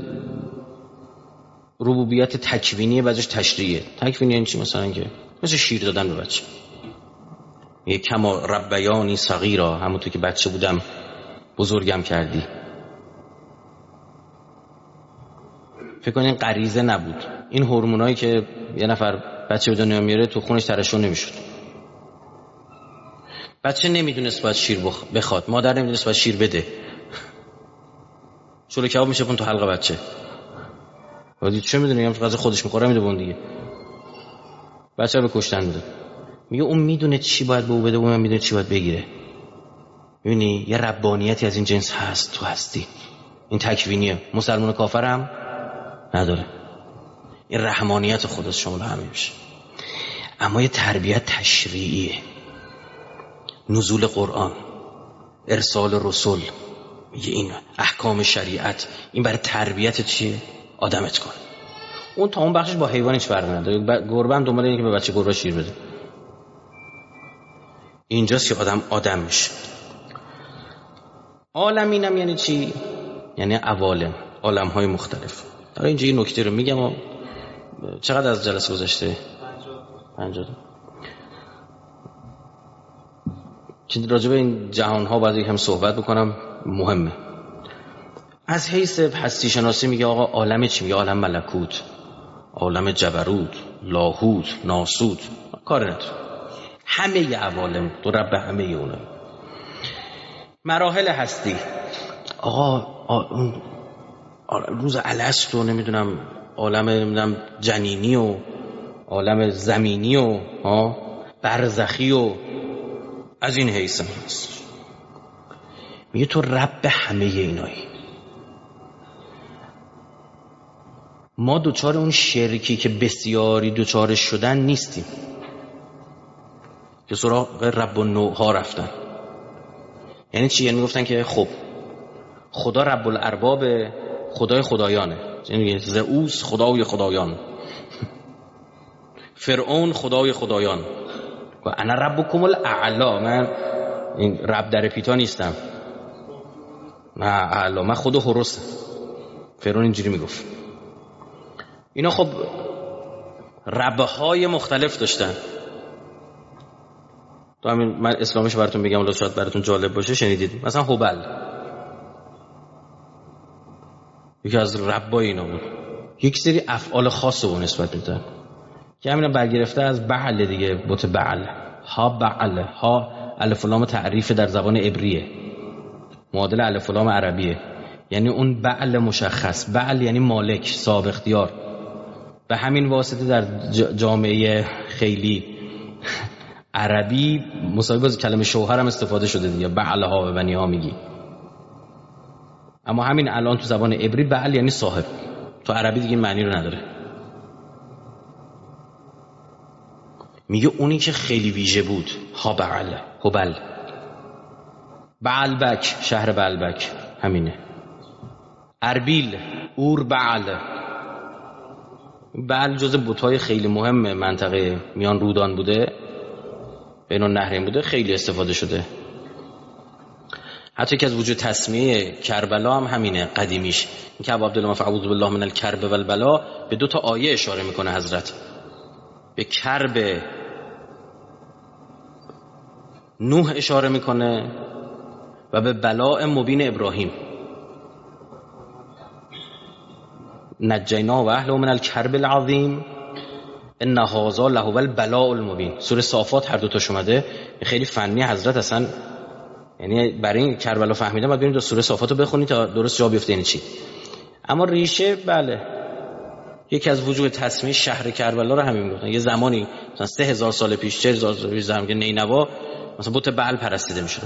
ربوبیت تکوینیه، بعضیش تشریعیه. تکوینی یعنی چی؟ مثلا که مثل شیر دادن به بچه، یه کما ربیانی صغیرا، همونطور که بچه بودم بزرگم کردی. فکر کنین غریزه نبود. این هورمونایی که یه نفر بچه به دنیا میاره تو خونش ترشح نمیشد. بچه نمیدونست باید شیر بخواد، مادر نمیدونست باید شیر بده. شلو کباب میشه پون تو حلق بچه. ولی چه میدونه، هم غذا خودش میخوره میده بون دیگه. بچه رو به کشتن میده. میگه اون میدونه چی باید به او بده، اون میدونه چی باید بگیره. میبینی یه ربانیتی از این جنس هست تو هستی. این تکوینیه. مسلمان کافر هم نداره. این رحمانیت خودش شامل همه میشه. اما یه تربیت تشریعیه. نزول قرآن، ارسال رسول، میگه این احکام شریعت، این برای تربیت چیه؟ آدمت کنه. اون تا اون بخشش با حیوان هیچ فرقی نداره. گربه هم دنبال اینه که به بچه گربه شیر بده. اینجاست که آدم آدم میشه. عالمینم یعنی چی؟ یعنی عوالم، عالم‌های مختلف. حالا اینجا یه نکته رو میگم و چقدر از جلسه گذشته؟ پنجاه. که راجع به این جهان‌ها باید یکم صحبت بکنم، مهمه. از حیث هستی شناسی میگه آقا عالم چی؟ میگه عالم ملکوت، عالم جبروت، لاهوت، ناسوت، کار نداره. همه عوالم دو رب همه اونها. مراحل هستی آقا اون روز الست رو نمیدونم، عالم نمیدونم جنینی و عالم زمینی و ها برزخی و از این حیث هست. میگه تو رب همه اینایی. ما دوچار اون شرکی که بسیاری دوچارش شدن نیستیم که سراغ رب و نوها رفتن. یعنی چی؟ یعنی میگفتن که خب خدا رب الارباب، خدای خدایانه، یعنی زئوس خدای خدایان، فرعون خدای خدایان، و انا ربکم الاعلی، من این رب در پیتا نیستم. نه الا من خود هرسم. فرعون اینجوری میگفت. اینا خب ربهای مختلف داشتن. تو همین من اسلامش براتون بگم ولی شاید براتون جالب باشه، شنیدید مثلا هبل یکی از ربای اینا بود، یک سری افعال خاص رو نسبت میدن که همینا برگرفته از بعل دیگه، بت بعل. ها بعل، ها الف و لام تعریف در زبان عبریه، معادل الف و لام عربیه، یعنی اون بعل مشخص. بعل یعنی مالک، صاحب اختیار. به همین واسطه در جامعه خیلی عربی مساوی با کلمه شوهر هم استفاده شده دیگه، بعلها و بنیها میگی. اما همین الان تو زبان عبری بعل یعنی صاحب، تو عربی دیگه این معنی رو نداره. میگه اونی که خیلی ویژه بود، ها بعل، هبل. بعلبک، شهر بعلبک همینه. اربیل، اور بعل. بعل جز بت‌های خیلی مهم منطقه میان رودان بوده، بین النهرین بوده، خیلی استفاده شده. حتی که از وجود تسمیه کربلا هم همینه قدیمیش. این که ابو عبدالله فاعوذ بالله من الکرب والبلا به دو تا آیه اشاره میکنه حضرت، به کرب نوح اشاره میکنه و به بلاء مبین ابراهیم. نجینا و اهله من الکرب العظیم ان هذا لهو البلاء المبین. سوره صافات هر دو تاش اومده. خیلی فنی حضرت اصلا، یعنی برای این کربلا فهمیدم بعد برید سوره صافات رو بخونید تا درست جا بیفته این چی. اما ریشه بله یکی از وجوه تسمیه شهر کربلا رو همین میگفتن. یه زمانی مثلا سه هزار سال پیش، چه هزار سال پیش زمان که نینوا مثلا بت بعل پرستیده میشد.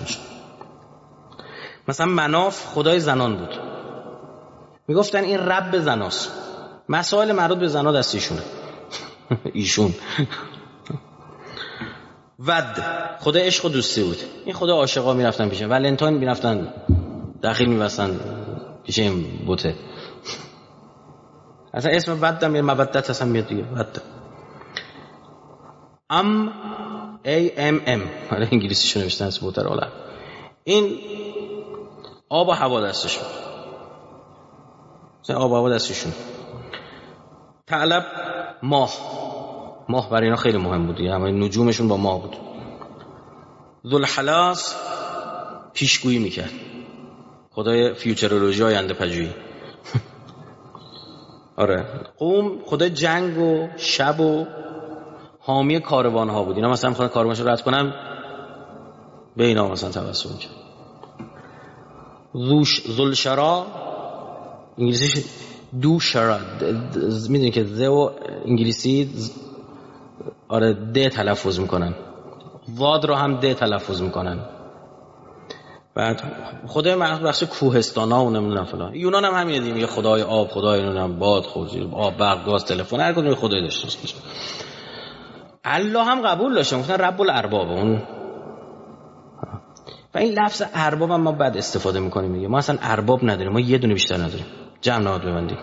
مثلا مناف خدای زنان بود، میگفتن این رب زناست، مسائل مربوط به زنا دست ایشونه. ایشون ود خدا عشق و دوستی بود، این خدا عاشقا میرفتن پیش، ولنتاین میرفتن داخل میوستن پیش این بوته. اصلا اسم ود هم مودت اصلا میاد دیگه. ود ام ای ام ام حالا انگلیسیشو نوشتن اسم بوته رو. این آب و هوا دستش بود، مثلا آب و هوا دستشون. ثعلب ماه، ماه برای اینا خیلی مهم بود دیگه، همه نجومشون با ماه بود. ذوالحلاس پیشگویی میکرد، خدای فیوچرولوژی، آینده پژوهی. آره. قوم خدای جنگ و شب و حامی کاروان ها بود. اینا مثلا میخوان کاروانش رو رد کنم، به اینا مثلا توسل میکرد. ذوش ذوالشرا انگلیسیش دو شرا، میدونی که ذ و انگلیسی آره د تلفظ میکنن، واد رو هم د تلفظ میکنن. بعد خدای بخش کوهستانا و نمیدونم فلان. یونان هم همینه دیگه، میگه خدای آب، خدای نمیدونم باد، خورشید، آب، برق، گاز، تلفن، هر کدوم خدای داشته باشه. الله هم قبول داشته، گفتن رب الارباب. اون و این لفظ ارباب هم ما بعد استفاده میکنیم میگه ما اصلا ارباب نداریم، ما یه دونه بیشتر نداریم، جمع نهاد ببندیم.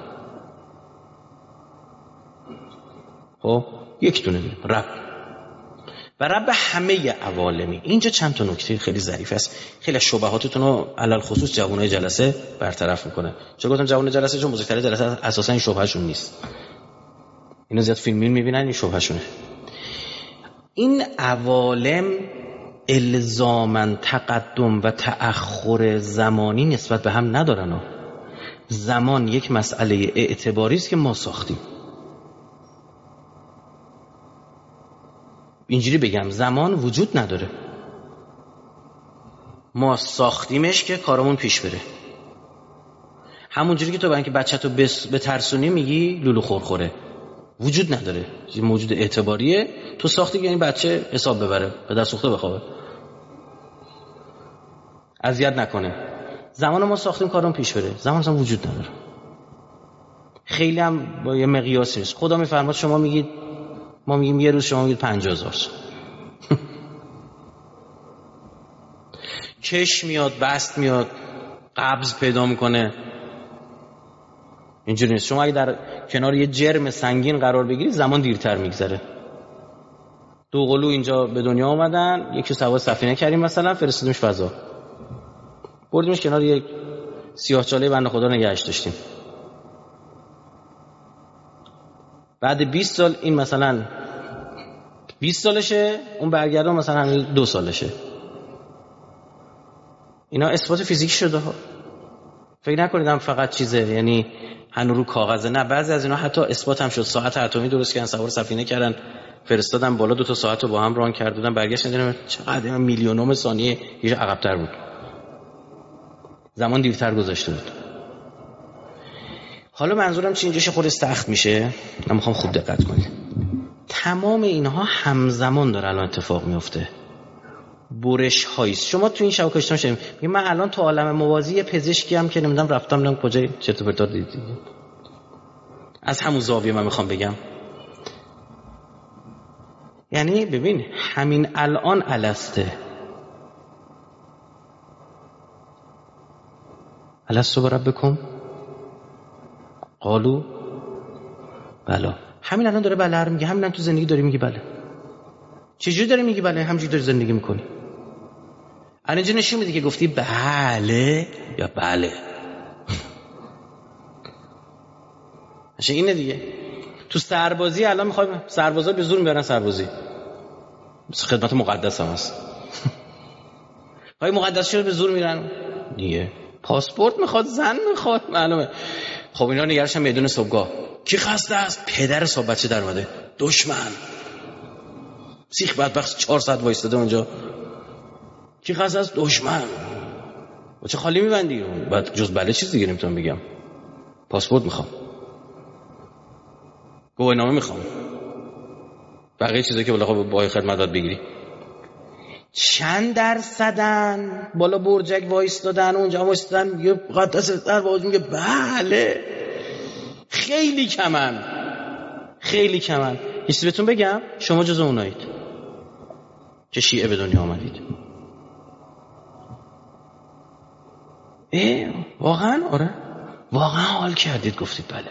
خب یک دونه داریم، رب و رب همه عوالمی. اینجا چند تا نکته خیلی ظریف است، خیلی شبهاتتون رو علل خصوص جوانای جلسه برطرف میکنه. چون گفتم جوانای جلسه چون بزرگتر جلسه اساسا این شبههشون نیست، اینا زیاد فیلم میبینن، این شبههشونه. این عوالم الزاماً تقدم و تأخر زمانی نسبت به هم ندارن. زمان یک مسئله اعتباری است که ما ساختیم. اینجوری بگم زمان وجود نداره، ما ساختیمش که کارمون پیش بره. همونجوری که تو برای اینکه بچه‌تو به ترسونی میگی لولو خورخوره، وجود نداره، یه موجود اعتباریه، تو ساختی که این بچه حساب ببره، به دست سوخته بخوابه، اذیت نکنه. زمان ما ساختیم کارمون پیش بره، زمان اصلا وجود نداره. خیلی هم با یه مقیاسی نیست. خدا میفرماد شما میگید، ما میگیم یه روز، شما میگید پنجاه هزار سال. کش میاد، بست میاد، قبض پیدا میکنه. اینجوری نیست. شما اگه در کنار یه جرم سنگین قرار بگیرید زمان دیرتر میگذره. دو قلو اینجا به دنیا آمدن، یکی سوار سفینه کردیم مثلا، فرستادیمش فضا، بردیمش کنار یک سیاهچاله بنده خدا نگهش داشتیم. بعد بیست سال این مثلا بیست سالشه، اون برگردون مثلا دو سالشه. اینا اثبات فیزیکی شده ها. فکر نکنید هم فقط چیزه، یعنی هنوز رو کاغذه، نه، بعضی از اینا حتی اثبات هم شد. ساعت اتمی درست کردن، سوار سفینه کردن، فرستادن بالا، دو تا ساعت رو با هم ران کردن، برگشتن دیدن چقدر میلیونم ثانیه یه عقب‌تر بود، زمان دیرتر گذاشته بود. حالا منظورم چی، اینجاش خود استخت میشه، من میخوام خوب دقت کنید. تمام اینها همزمان داره الان اتفاق میفته. برش هاییست. شما تو این شبکه اجتماعی شدید، من الان تو عالم موازی پزشکی هم که نمیدونم رفتم نمیدونم کجای چرت و پرتا دیدید. از همون زاویه من میخوام بگم، یعنی ببین همین الان السته، الستو بربکم قالو بلا. همین الان داره بله میگه، همین الان تو زندگی داری میگی بله. چجوری داری میگی بله؟ همینجوری داری زندگی میکنی. الان اینجا نشون میده که گفتی بله یا بله. اشه اینه دیگه. تو سربازی الان میخوای سربازا به زور میبرن سربازی، خدمت مقدس هم هست. های مقدس شده به زور میرن دیگه. پاسپورت میخواد، زن میخواد، معلومه. خب اینا نگرشن میدون صبحگاه، کی خسته است؟ پدر صاحب بچه در اومده، دشمن سیخ بدبخت چهار ساعت وایستاده اونجا، کی خسته است؟ دشمن. و چه خالی میبندی؟ بعد جز بله چیز دیگه نمیتونم بگم. پاسپورت میخوام، گواهینامه میخوام، بقیه چیزا که بالاخره با خدمت داد بگیری. چند درصدن بالا برجک وایستادن اونجا وایستادن، یه مقدس در باز میگه بله. خیلی کمن، خیلی کمن. یه چیزی بهتون بگم، شما جز اونایید که شیعه به دنیا آمدید. اه واقعا؟ آره واقعا حال کردید گفتید بله.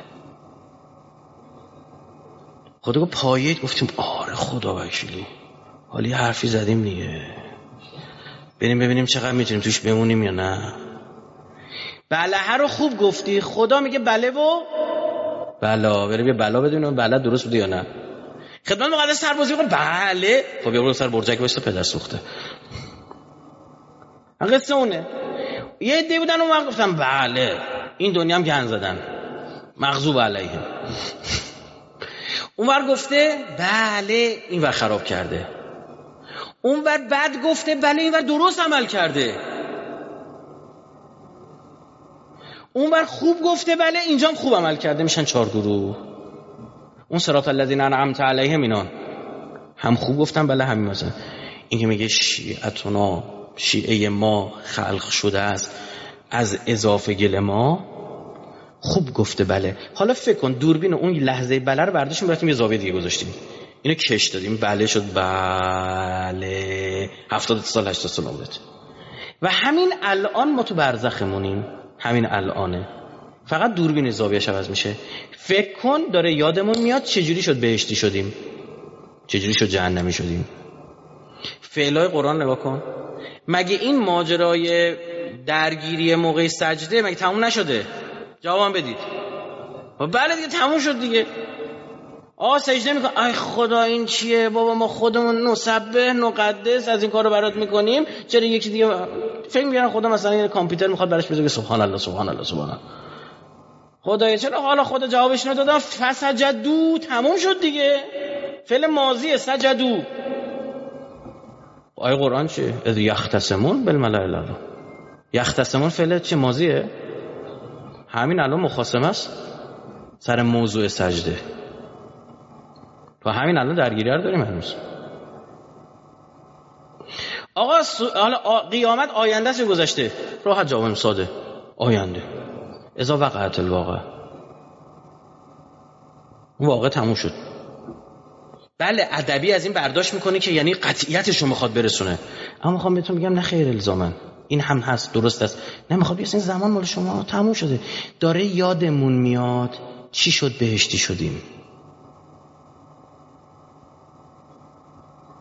خدا گفت پایید، گفتیم آره خدا وکیلی، حالی حرفی زدیم دیگه، بریم ببینیم چقدر میتونیم توش بمونیم یا نه. بله هر رو خوب گفتی، خدا میگه بله و بلا، بریم یه بلا بدونیم بله درست بوده یا نه. خدمت مقدس سربازی کن بله. خب یه برو سر برجک واسه پدر سوخته. قصه اونه. یه عده بودن اون وقت گفتم بله، این دنیا هم گند زدن، مغضوب علیهم. اون ور گفته بله، این ور خراب کرده. اون ور بد گفته بله، این ور درست عمل کرده. اون ور خوب گفته بله، اینجا هم خوب عمل کرده. میشن چهار گروه. اون صراط الذین انعمت علیهم اینان هم خوب گفتن بله، همین مثلا این که میگه شیعتنا، شیعه ما خلق شده است از اضافه گل ما، خوب گفته بله. حالا فکر کن دوربین اون لحظه بله رو برداشتیم براتیم یه زاویه دیگه گذاشتیم، اینو کش دادیم، بله شد بله، هفتاد سال هشتاد سال عمرت. و همین الان ما تو برزخمونیم، همین الانه، فقط دوربین زاویه‌اش عوض میشه. فکر کن داره یادمون میاد چجوری شد بهشتی شدیم، چجوری شد جهنمی شدیم. فعلای قرآن نگاه کن. مگه این ماجرای درگیری موقع سجده مگه تموم نشده؟ جواب بدید. بله دیگه تموم شد دیگه. آه سجده میکن، ای خدا این چیه بابا، ما خودمون نسبح نقدس از این کارو برات میکنیم، چرا یکی دیگه فکر میکنن خدا مثلا این کامپیوتر میخواد براش بذاره سبحان الله سبحان الله سبحان الله. خدایا چرا حالا خدا جوابش نداد؟ فسجدوا، تموم شد دیگه، فعل ماضی سجدوا. آیه قرآن چیه؟ اذ یختصمون بالملائکه الاعلی. یختصمون فعل چه ماضیه؟ همین الان مخاصمه است سر موضوع سجده. تو همین الان درگیری رو داریم هنوز. آقا س... حالا قیامت آینده است یا گذشته؟ راحت جواب ساده، آینده. اذا وقعت الواقع، اون واقع تموم شد. بله ادبی از این برداشت میکنه که یعنی قطعیتش رو میخواد برسونه، اما میخوام بهتون بگم نه خیر الزامن، این هم هست درست است، نه میخواد بگم این زمان مال شما تموم شده، داره یادمون میاد چی شد بهشتی شدیم.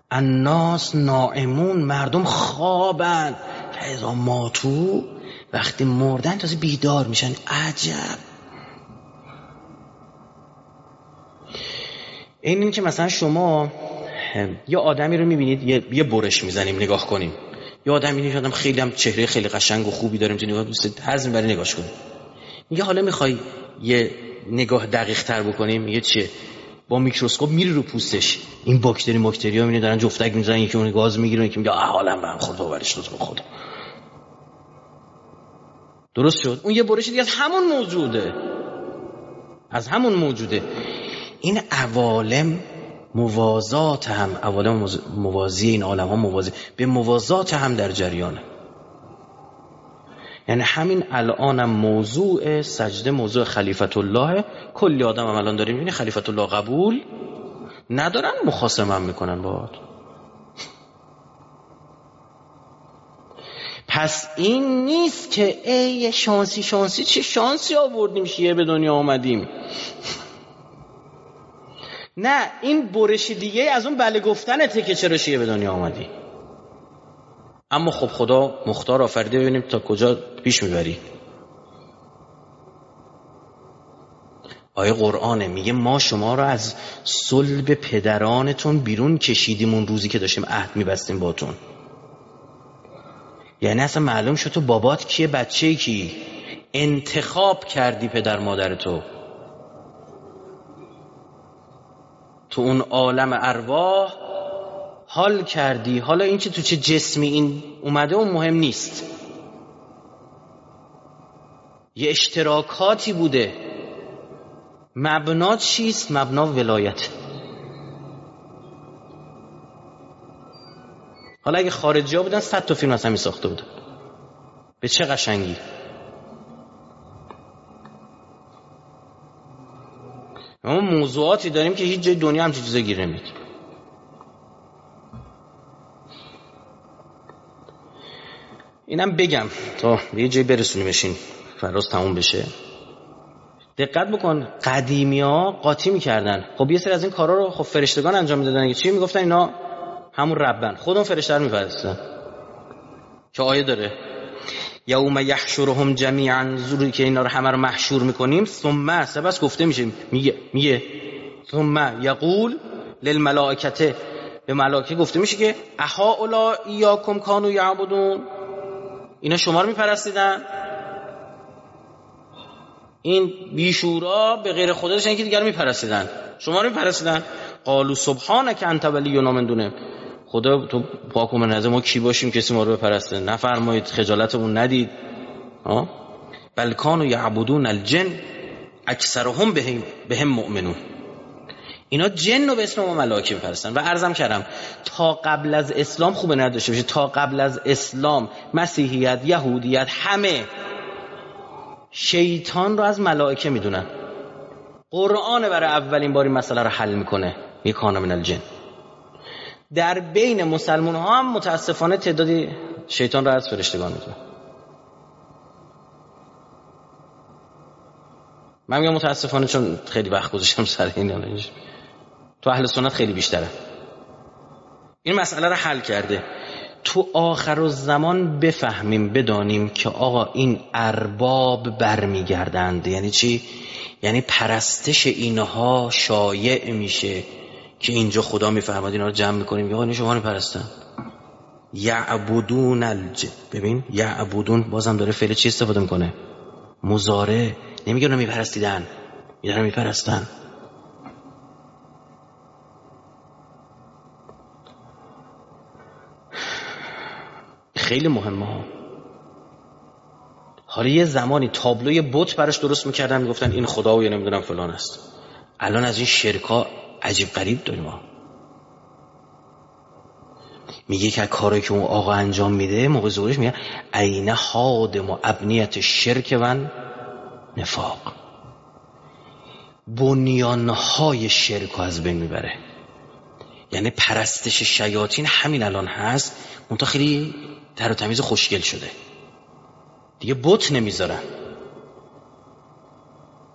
الناس نائمون، مردم خوابن، فاذا ماتو، وقتی مردن تازه بیدار میشن. عجب. این این که مثلا شما یه آدمی رو میبینید، یه, یه برش میزنیم نگاه کنیم، یه آدمی میبینید آدم خیلی هم چهره خیلی قشنگ و خوبی داره، میتونی نگاه دوست حزم برای نگاهش کنیم. میگه حالا میخوای یه نگاه دقیق تر بکنیم، میگه چیه؟ با میکروسکوپ میری رو پوستش، این باکتری باکتریا میبینی دارن جفتک میزنن، یکی اون گاز میگیره، یکی میگه حالم به هم خورد باورش تو خدا. درست شد؟ اون یه برش دیگه از همون موجوده، از همون موجوده. این عوالم موازات هم، عوالم موازی این عالم ها موازی به موازات هم در جریانه. یعنی همین الانم موضوع سجده موضوع خلیفت الله. کلی آدم هم الان داریم میبینی خلیفت الله قبول ندارن، مخاصمه هم میکنن باهات. پس این نیست که ای شانسی شانسی، چه شانسی آوردیم شیعه به دنیا آمدیم. نه، این برش دیگه از اون بله گفتنته که چرا شیعه به دنیا آمدی. اما خب خدا مختار آفریده، ببینیم تا کجا پیش میبری. آیه قرآنه میگه ما شما را از صلب پدرانتون بیرون کشیدیم اون روزی که داشتیم عهد میبستیم باتون. یعنی اصلا معلوم شد تو بابات کیه، بچه کی، انتخاب کردی پدر مادر تو تو اون عالم ارواح حال کردی. حالا این که تو چه جسمی این اومده اون مهم نیست، یه اشتراکاتی بوده. مبنا چیست؟ مبنا ولایت. حالا اگه خارجی ها بودن صد تا فیلم اصلا می ساخته بودن. به چه قشنگی. اما موضوعاتی داریم که هیچ جای دنیا هم چیزا گیر نمیاد. اینم بگم تا یه جای برسونیمشین فراز تموم بشه. دقت بکن، قدیمی ها قاطی میکردن. خب یه سری از این کارا رو خب فرشتگان انجام میدادن. چی میگفتن؟ اینا همون ربن، خودمون فرشته رو میپرستن. که آیه داره یوم یحشرهم جمیعا، زوری که اینا رو همه رو محشور میکنیم. ثم سبس گفته میشه، میگه میگه ثم یقول للملائکه، به ملائکه گفته میشه که اها اولا ایاکم کانوا یعبدون، اینا شما رو میپرستیدن؟ این بیشورا به غیر خدا داشتن که دیگر میپرستیدن، شما رو میپرستیدن. قالوا سبحانك انت ولینا من دونه، خدا تو پاک و منزه، ما کی باشیم کسی ما رو بپرسته؟ نفرمایید، خجالتمون ندید. ها بل کانوا یعبدون الجن اکثرهم بهم بهم مؤمنون، اینا جن رو به اسم ما ملائکه میپرستن. و عرضم کردم تا قبل از اسلام خوبه نداشته باشه، تا قبل از اسلام مسیحیت، یهودیت، همه شیطان رو از ملائکه میدونن. قرآن برای اولین بار این مسئله رو حل میکنه، یکان من الجن. در بین مسلمان ها هم متاسفانه تعدادی شیطان رو از فرشتگان میدونن. من میگم متاسفانه چون خیلی وقت گذاشتم سر این، تو اهل سنت خیلی بیشتره. این مسئله رو حل کرده. تو آخر الزمان بفهمیم، بدانیم که آقا این ارباب برمیگردند. یعنی چی؟ یعنی پرستش اینها شایع میشه که اینجا خدا میفرماد اینا رو جمع میکنیم، آقا این شما رو پرستن. یعبدون الج، ببین یعبدون بازم داره فعل چی استفاده میکنه؟ مضارع. نمیگه اونا میپرستیدن، اینا میپرستن. خیلی مهمه ها. حالا یه زمانی تابلوی بت براش درست میکردن، میگفتن این خدا و یا نمیدونم فلان است. الان از این شرکا عجیب غریب داریم ها. میگه که کاری که اون آقا انجام میده موقع ظهورش میگه عین حادم و ابنیت شرک و نفاق، بنیانهای شرک از بین میبره. یعنی پرستش شیاطین همین الان هست، منتها خیلی تر و تمیز خوشگل شده، دیگه بت نمیذارن.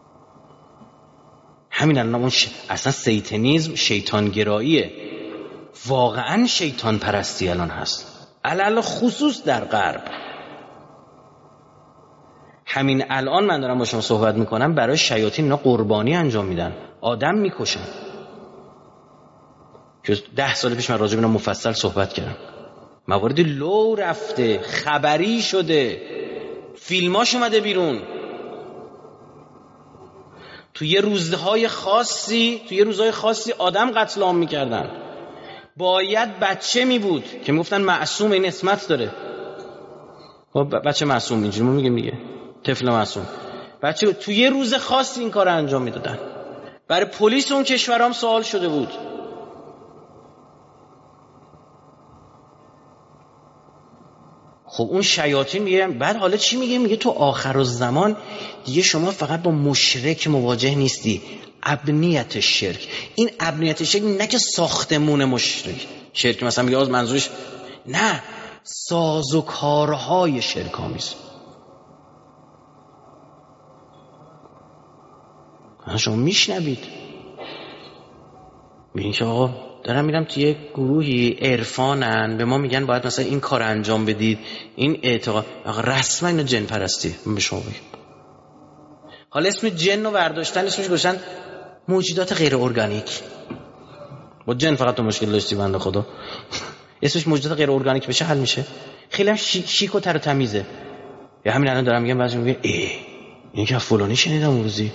همین الان اون ش... اصلا سیتنیزم شیطانگراییه. واقعا شیطان پرستی الان هست، علل خصوص در غرب. همین الان من دارم با شما صحبت میکنم، برای شیاطین اینا قربانی انجام میدن، آدم میکشن. که ده سال پیش من راجع به اینا مفصل صحبت کردم. موارد لو رفته، خبری شده، فیلماش اومده بیرون. تو یه روزهای خاصی تو یه روزهای خاصی آدم قتل عام میکردن. باید بچه می بود که میگفتن معصوم، این اسمت داره. بچه معصوم اینجوری ما میگیم دیگه، طفل معصوم. بچه تو یه روز خاصی این کار انجام میدادن. برای پلیس اون کشورام سوال شده بود. خب اون شیاطین میگه بعد حالا چی میگه؟ میگه تو آخر الزمان دیگه شما فقط با مشرک مواجه نیستی، ابنیت شرک. این ابنیت شرک نه که ساختمون مشرک شرک مثلا میگه از منظورش، نه، سازوکارهای شرک آمیز. شما میشنوید میگین که آقا دارم میرم توی یک گروهی عرفانن به ما میگن باید مثلا این کار انجام بدید، این اعتقاد. آقا رسما اینو جن پرستی. من به شما بگم حالا اسم جن رو برداشتن، اسمش گذاشتن موجودات غیر ارگانیک. با جن فقط تو مشکل داشتی بنده خدا. اسمش موجودات غیر ارگانیک بشه حل میشه. خیلی هم شیک, شیک و تر و تمیزه. یا همین الان دارم میگم بعضی میگه ای این که فلانی شنیدم اون روزی.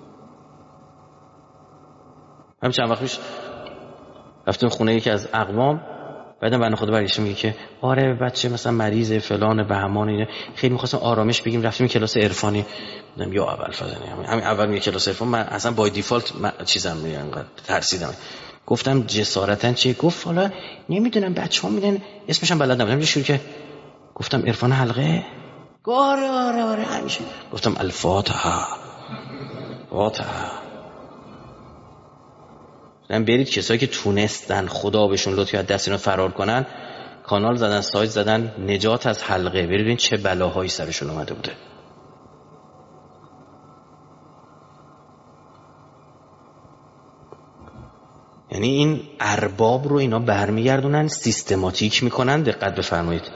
هم چند وقت پیش رفتم خونه یکی از اقوام، بعدم بنده خدا برگشت میگه که آره بچه مثلا مریضه فلان بهمان اینه، خیلی می‌خواستم آرامش بگیم، رفتیم کلاس عرفانی. دیدم یا اول فزنی همین اول میگه کلاس عرفان، من اصلا بای دیفالت چیزام میگه انقدر ترسیدم. گفتم جسارتاً چیه؟ گفت حالا نمیدونم بچه‌ها میدن اسمش هم بلد نبودم. شروع که گفتم عرفان حلقه؟ آره آره آره همیشه. گفتم الفاتحه فاتحه. من برید کسایی که تونستن خدا بهشون لطفی از دست اینا فرار کنن، کانال زدن، سایت زدن، نجات از حلقه، برید چه بلاهایی سرشون اومده بوده. یعنی این ارباب رو اینا برمیگردونن، سیستماتیک میکنن، دقت بفرمایید،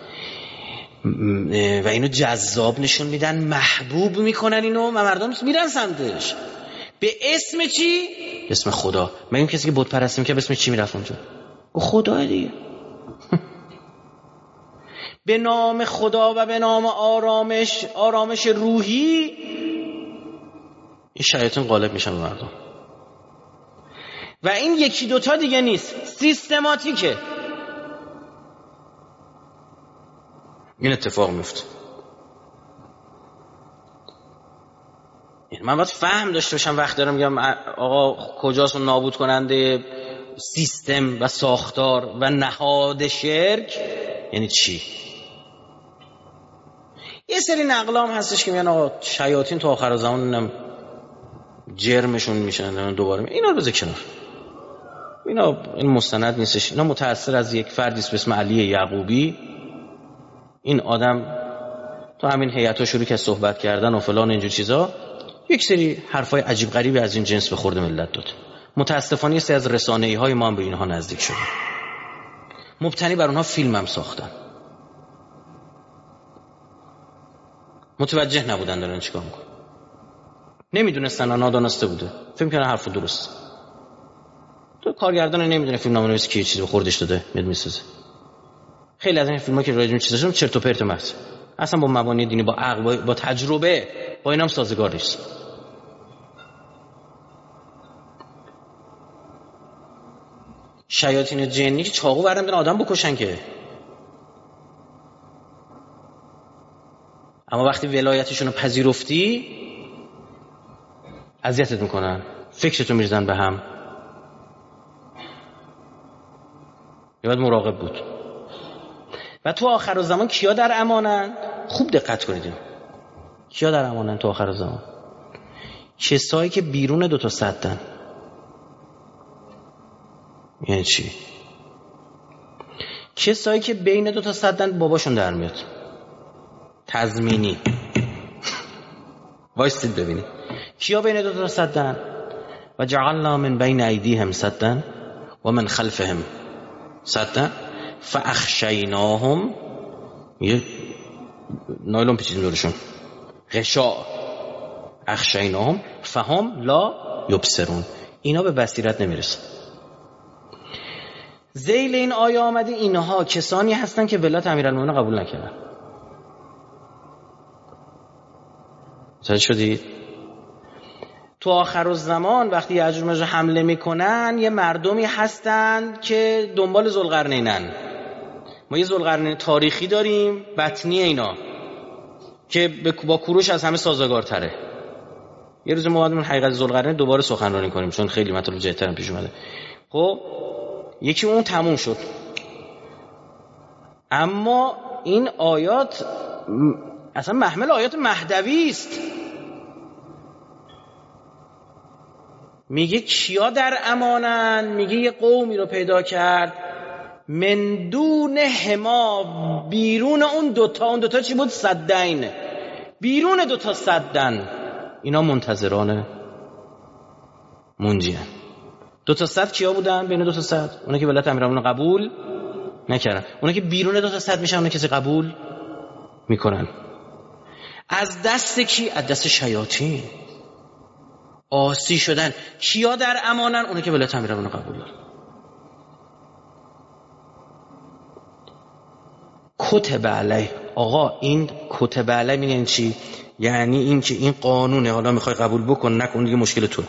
و اینو جذاب نشون میدن، محبوب میکنن اینو و مردم میرن سمتش. به اسم چی؟ اسم خدا. مگه کسی که بت پرستی میکنه به اسم چی میرفت اونجا؟ خدا دیگه. به نام خدا و به نام آرامش، آرامش روحی، این شیاطین غالب میشن به مردم. و این یکی دوتا دیگه نیست، سیستماتیکه. این اتفاق میفته. من باید فهم داشته باشم وقت دارم میگم آقا کجاست اون نابود کننده سیستم و ساختار و نهاد شرک یعنی چی. یه سری نقلام هستش که میگن آقا شیاطین تو آخر زمان هم جرمشون میشن دوباره. اینا رو بذار کنار، اینا این مستند نیستش. اینا متأثر از یک فردی به اسم علی یعقوبی. این آدم تو همین هیئت‌ها شروع که صحبت کردن و فلان اینجور چیزا، یک سری حرفای عجیب غریبی از این جنس به خورد ملت داد. متاسفانه یه سری از رسانه‌ای‌های ما هم به اینها نزدیک شدن، مبتنی بر اونها فیلم هم ساختن. متوجه نبودن دارن چیکار میکنن، نمیدونستن، نادانسته بوده، فکر می‌کردن حرف درست. تو کارگردان نمیدونه فیلمنامه‌نویس کی چیزی به خوردش داده میاد میسازه. خیلی از این فیلم‌ها که راجع به چیزاشون چرت و پرت محض، اصلا با مبانی دینی، با عقل، با تجربه، با اینام سازگار نیست. شیاطین جنی که چاقو بردن بدن آدم بکشن که، اما وقتی ولایتشون رو پذیرفتی اذیتت میکنن، فکرتو میریزن به هم. باید مراقب بود. و تو آخر الزمان کیا در امانن؟ خوب دقت کنید. کیا در امانن تو آخر الزمان؟ کسایی که بیرون دو تا سدن. یعنی چی؟ کسایی که بین دو تا سدن باباشون در میاد. تضمینی. وایستید ببینید کیا بین دو تا سدن؟ و جعلنا من بین ایدیهم سدا و من خلفهم سدن فاخشیناهم، یه نایلون پیچیدیم دورشون، غشاء، اخشیناهم فهم لا یبصرون، اینا به بصیرت نمیرسن. ذیل این آیه آمده اینها کسانی هستن که ولایت امیرالمومنین قبول نکردن. متوجه شدید؟ تو آخر الزمان وقتی یأجوج و مأجوج حمله میکنن یه مردمی هستن که دنبال ذوالقرنینن. ما یه ذوالقرنین تاریخی داریم، بطنی اینا که با کوروش از همه سازگارتره. یه روز ما باید اون حقیقت ذوالقرنین دوباره سخنرانی کنیم چون خیلی مطلب جدی‌تر پیش اومده. خب یکی اون تموم شد، اما این آیات اصلا محمل آیات مهدوی است. میگه کیا در امانن؟ میگه یه قومی رو پیدا کرد من دون هما، بیرون اون دوتا. اون دوتا چی بود؟ سدین، بیرون دوتا سدن. اینا منتظران منجیان. دوتا سد کیا بودن؟ بین دوتا سد اونا که ولایت امیرالمومنین قبول نکردن، اونا که بیرون دوتا سد میشن اونا کسی قبول میکنن. از دست کی؟ از دست شیاطین آسی شدن. کیا در امانن؟ اونا که ولایت امیرالمومنین قبول دارن. کتب علیه. آقا این کتب علیه میگن چی؟ یعنی این که این قانونه، حالا میخوای قبول بکن نکن دیگه مشکل تو.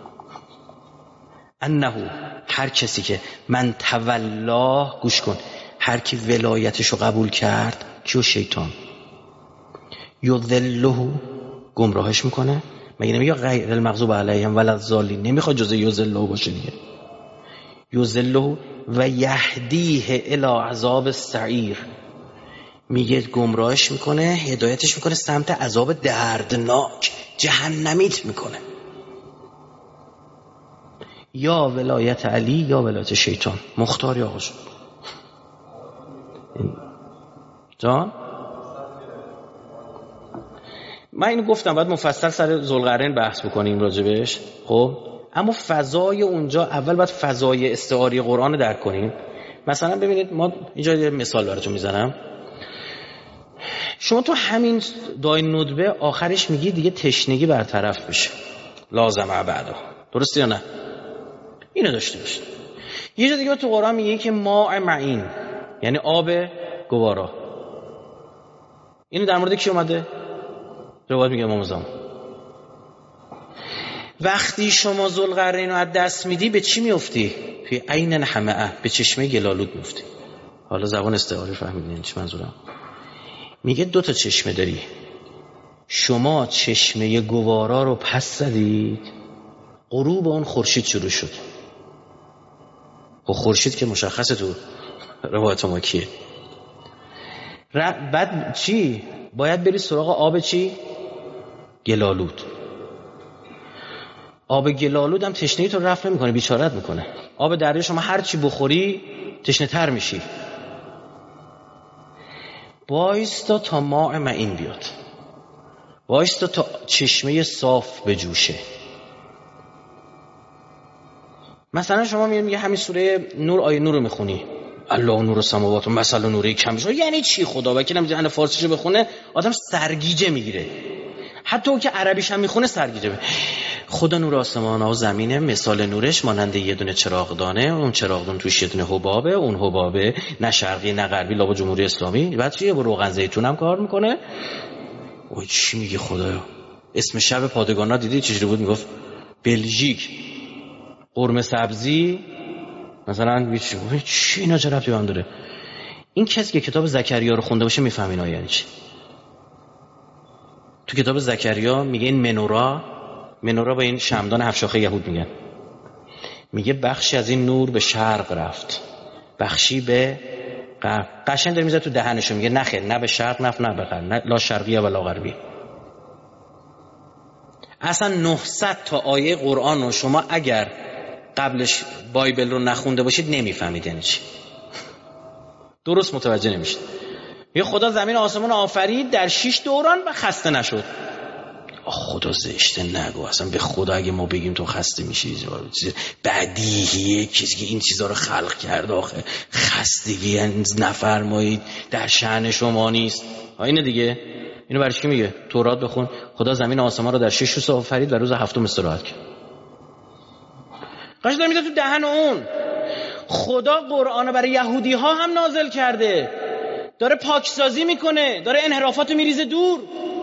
انه هر کسی که من تولاه، گوش کن، هر کی ولایتشو قبول کرد، کیو؟ شیطان. یذله، گمراهش میکنه. مگه نمیگه غیر المغضوب علیهم ولا الضالین؟ نمیخواد جزء یذله باشه دیگه. یذله و یهدیه الی عذاب السعیر، میگه گمراهش میکنه، هدایتش میکنه سمت عذاب دردناک، جهنمیت میکنه. یا ولایت علی یا ولایت شیطان، مختاری آقا شد. جان من اینو گفتم باید مفصل سر ذوالقرنین بحث بکنیم راجبش. خب اما فضای اونجا اول باید فضای استعاری قرآن رو درک کنیم. مثلا ببینید ما اینجا یه مثال براتون میزنم. شما تو همین دای ندبه آخرش میگی دیگه تشنگی برطرف بشه، لازم بعدا، درسته یا نه؟ اینو داشته باشید. یه جا دیگه تو قرآن میگه که ماء معین، یعنی آب گوارا. اینو در مورد کی اومده؟ روایت میگه امام زمان. وقتی شما ذوالقرنین رو از دست میدی به چی میافتی؟ فی عین حمئه، به چشمه گلالود میافتی. حالا زبان استعاره فهمیدین چی منظورم؟ میگه دو تا چشمه داری، شما چشمه گوارا رو پس زدید، غروب اون خورشید شروع شد. و خورشید که مشخصه تو روایت ما کیه. بعد چی؟ باید بری سراغ آب چی؟ گلالود. آب گلالود هم تشنگی تو رفع نمیکنه، بیچارت میکنه. آب دریا شما هر چی بخوری تشنه تر میشی. وایستا تا ماء معین بیاد، وایستا تا چشمه صاف بجوشه. مثلا شما میگه همین سوره نور آیه نور رو میخونی، الله نور السماوات و مثل نوره کم شد. یعنی چی؟ خدا وکیل نمیدونه فارسیشو بخونه آدم سرگیجه میگیره، حتی اون که عربیش هم میخونه سرگیجه میگیره. خدا نور آسمان ها و زمینه، مثال نورش مانند یه دونه چراغدانه، اون چراغدان توش یه دونه حبابه، اون حبابه نه شرقی نه غربی، لابا جمهوری اسلامی. بعد چیه؟ با روغن زیتون هم کار میکنه. اوه چی میگه خدایا؟ اسم شب پادگانا دیدی چجوری بود؟ میگفت بلژیک قرمه سبزی مثلا. چی اینا چه ربطی به هم داره؟ این کسی که کتاب زکریا رو خونده باشه میفهمه اینا یعنی چی. تو کتاب زکریا میگه این منورا، منورا با این شمدان هفت شاخه یهود میگن، میگه بخشی از این نور به شرق رفت، بخشی به غرب. قشنگ داره میذاره تو دهنشو، میگه نه خیر، نه به شرق رفت نه به غرب، نه لا شرقیه ولا غربی. اصلا نهصد تا آیه قرآن رو شما اگر قبلش بایبل رو نخونده باشید نمیفهمید یعنی چی، درست متوجه نمیشید. یه خدا زمین آسمان آفرید در شش دوران و خسته نشد. خدا زشته نگو، اصلا به خدا اگه ما بگیم تو خسته میشی، بدیهیه کسی که این چیزا رو خلق کرده، آخه خستگی نفرمایید در شأن شما نیست. اینه دیگه، اینو برای چی میگه؟ تورات بخون، خدا زمین و آسمان رو در شش روز آفرید و روز هفتم استراحت کرد. قاش داره میده تو دهن اون. خدا قرآن برای یهودی ها هم نازل کرده، داره پاکسازی میکنه، داره انحرافاتو میریزه دور.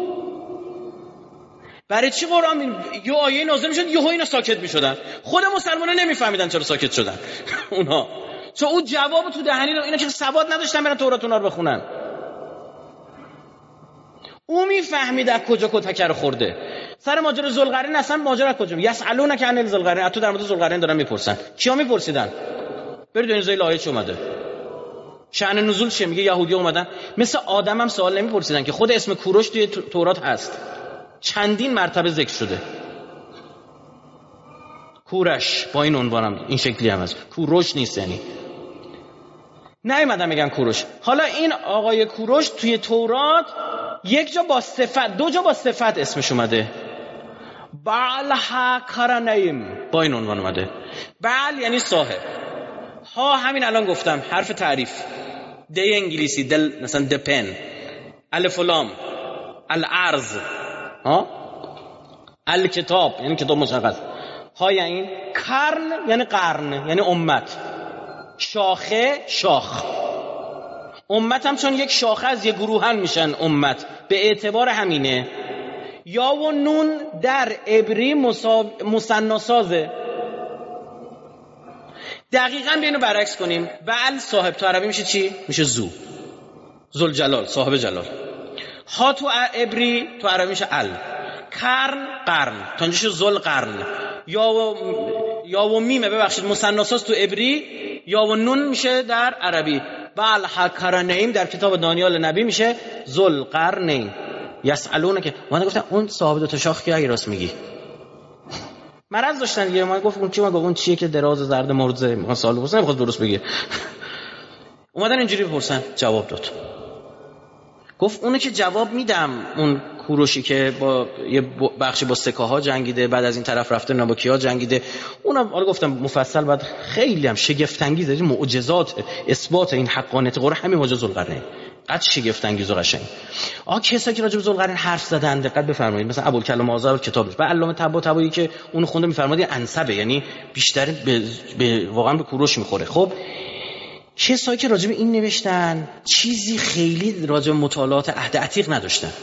برای چی قرآن یه آیه نازل میشد یهو اینا ساکت میشدن؟ خود مسلمان‌ها نمیفهمیدن چرا ساکت شدن اونها، چون اون جواب تو دهنی اینا که سواد نداشتن برن تورات اونا رو بخونن. او میفهمید از کجا کتک خورده. سر ماجرا ذوالقرنین اصلا ماجرا کجا؟ یسالونک عن ذوالقرنین، تو در مورد ذوالقرنین دارن میپرسن. کیا میپرسیدن؟ برید این زیل آیه چه اومده؟ شأن نزول چیه؟ میگه یهودی اومدن مثل آدم هم سوال نمیپرسیدن که خود اسم کوروش توی تورات هست، چندین مرتبه ذکر شده. کورش با این عنوانم این شکلی هم هست، کوروش نیست. یعنی نیومدن میگن کوروش. حالا این آقای کوروش توی تورات یک جا با صفت، دو جا با صفت اسمش اومده، بعلها کرنیم، با این عنوان اومده. بعل یعنی صاحب، ها همین الان گفتم حرف تعریف، دی انگلیسی دل مثلا دپن، الف و لام، الارض، ها الکتاب یعنی کتاب مشخص، ها یعنی کرن یعنی قرن یعنی امت، شاخه شاخ، امت هم چون یک شاخه از یک گروهن میشن امت، به اعتبار همینه. یا و نون در عبری مثنی سازه. دقیقاً به اینو برعکس کنیم، بعل صاحب تو عربی میشه چی؟ میشه زو، ذوالجلال، صاحب جلال. ها تو عبری تو عربی میشه ال. کرن قرن، تا اینجا شد ذوالقرن. یا و یا و میمه ببخشید مثنی ساز تو عبری، یا و نون میشه در عربی. بل حکرنیم در کتاب دانیال نبی میشه ذوالقرنین. یسالونه که من گفتم اون صاحب دو تا شاخ که اگه راست میگی مرض داشتن دیگه. من گفت اون کی؟ من گفت اون چیه که دراز زرد مرزه ما سال بود نمیخواد درست بگه. اومدن اینجوری بپرسن، جواب داد. گفت اونه که جواب میدم، اون کوروشی که با یه بخشی با سکه ها جنگیده، بعد از این طرف رفته نه با کیا جنگیده، اونم حالا گفتم مفصل بعد خیلی هم شگفت انگیزه، معجزات اثبات این حقانیت قرآن همین معجزه ذوالقرنین قد شگفت انگیز و قشنگ. آ کسایی که راجع به ذوالقرنین حرف زدن دقت بفرمایید، مثلا ابوالکلام آذر کتابش و علامه طباطبایی که اون خونده میفرماد انسبه، یعنی بیشتر به, به واقعا به کوروش میخوره. خب کسایی که راجع به این نوشتن چیزی خیلی راجع به مطالعات عهد عتیق نداشتن،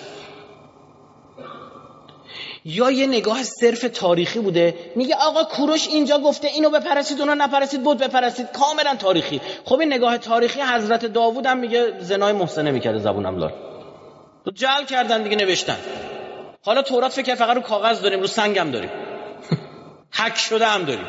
یا یه نگاه صرف تاریخی بوده، میگه آقا کوروش اینجا گفته اینو بپرستید اونا نپرستید بود بپرستید، کاملا تاریخی. خب این نگاه تاریخی حضرت داوود هم میگه زنای محسنه میکرده زبونم لال، تو جعل کردن دیگه نوشتن. حالا تورات فکر فقط رو کاغذ داریم، رو سنگ هم داریم حک شده هم داریم.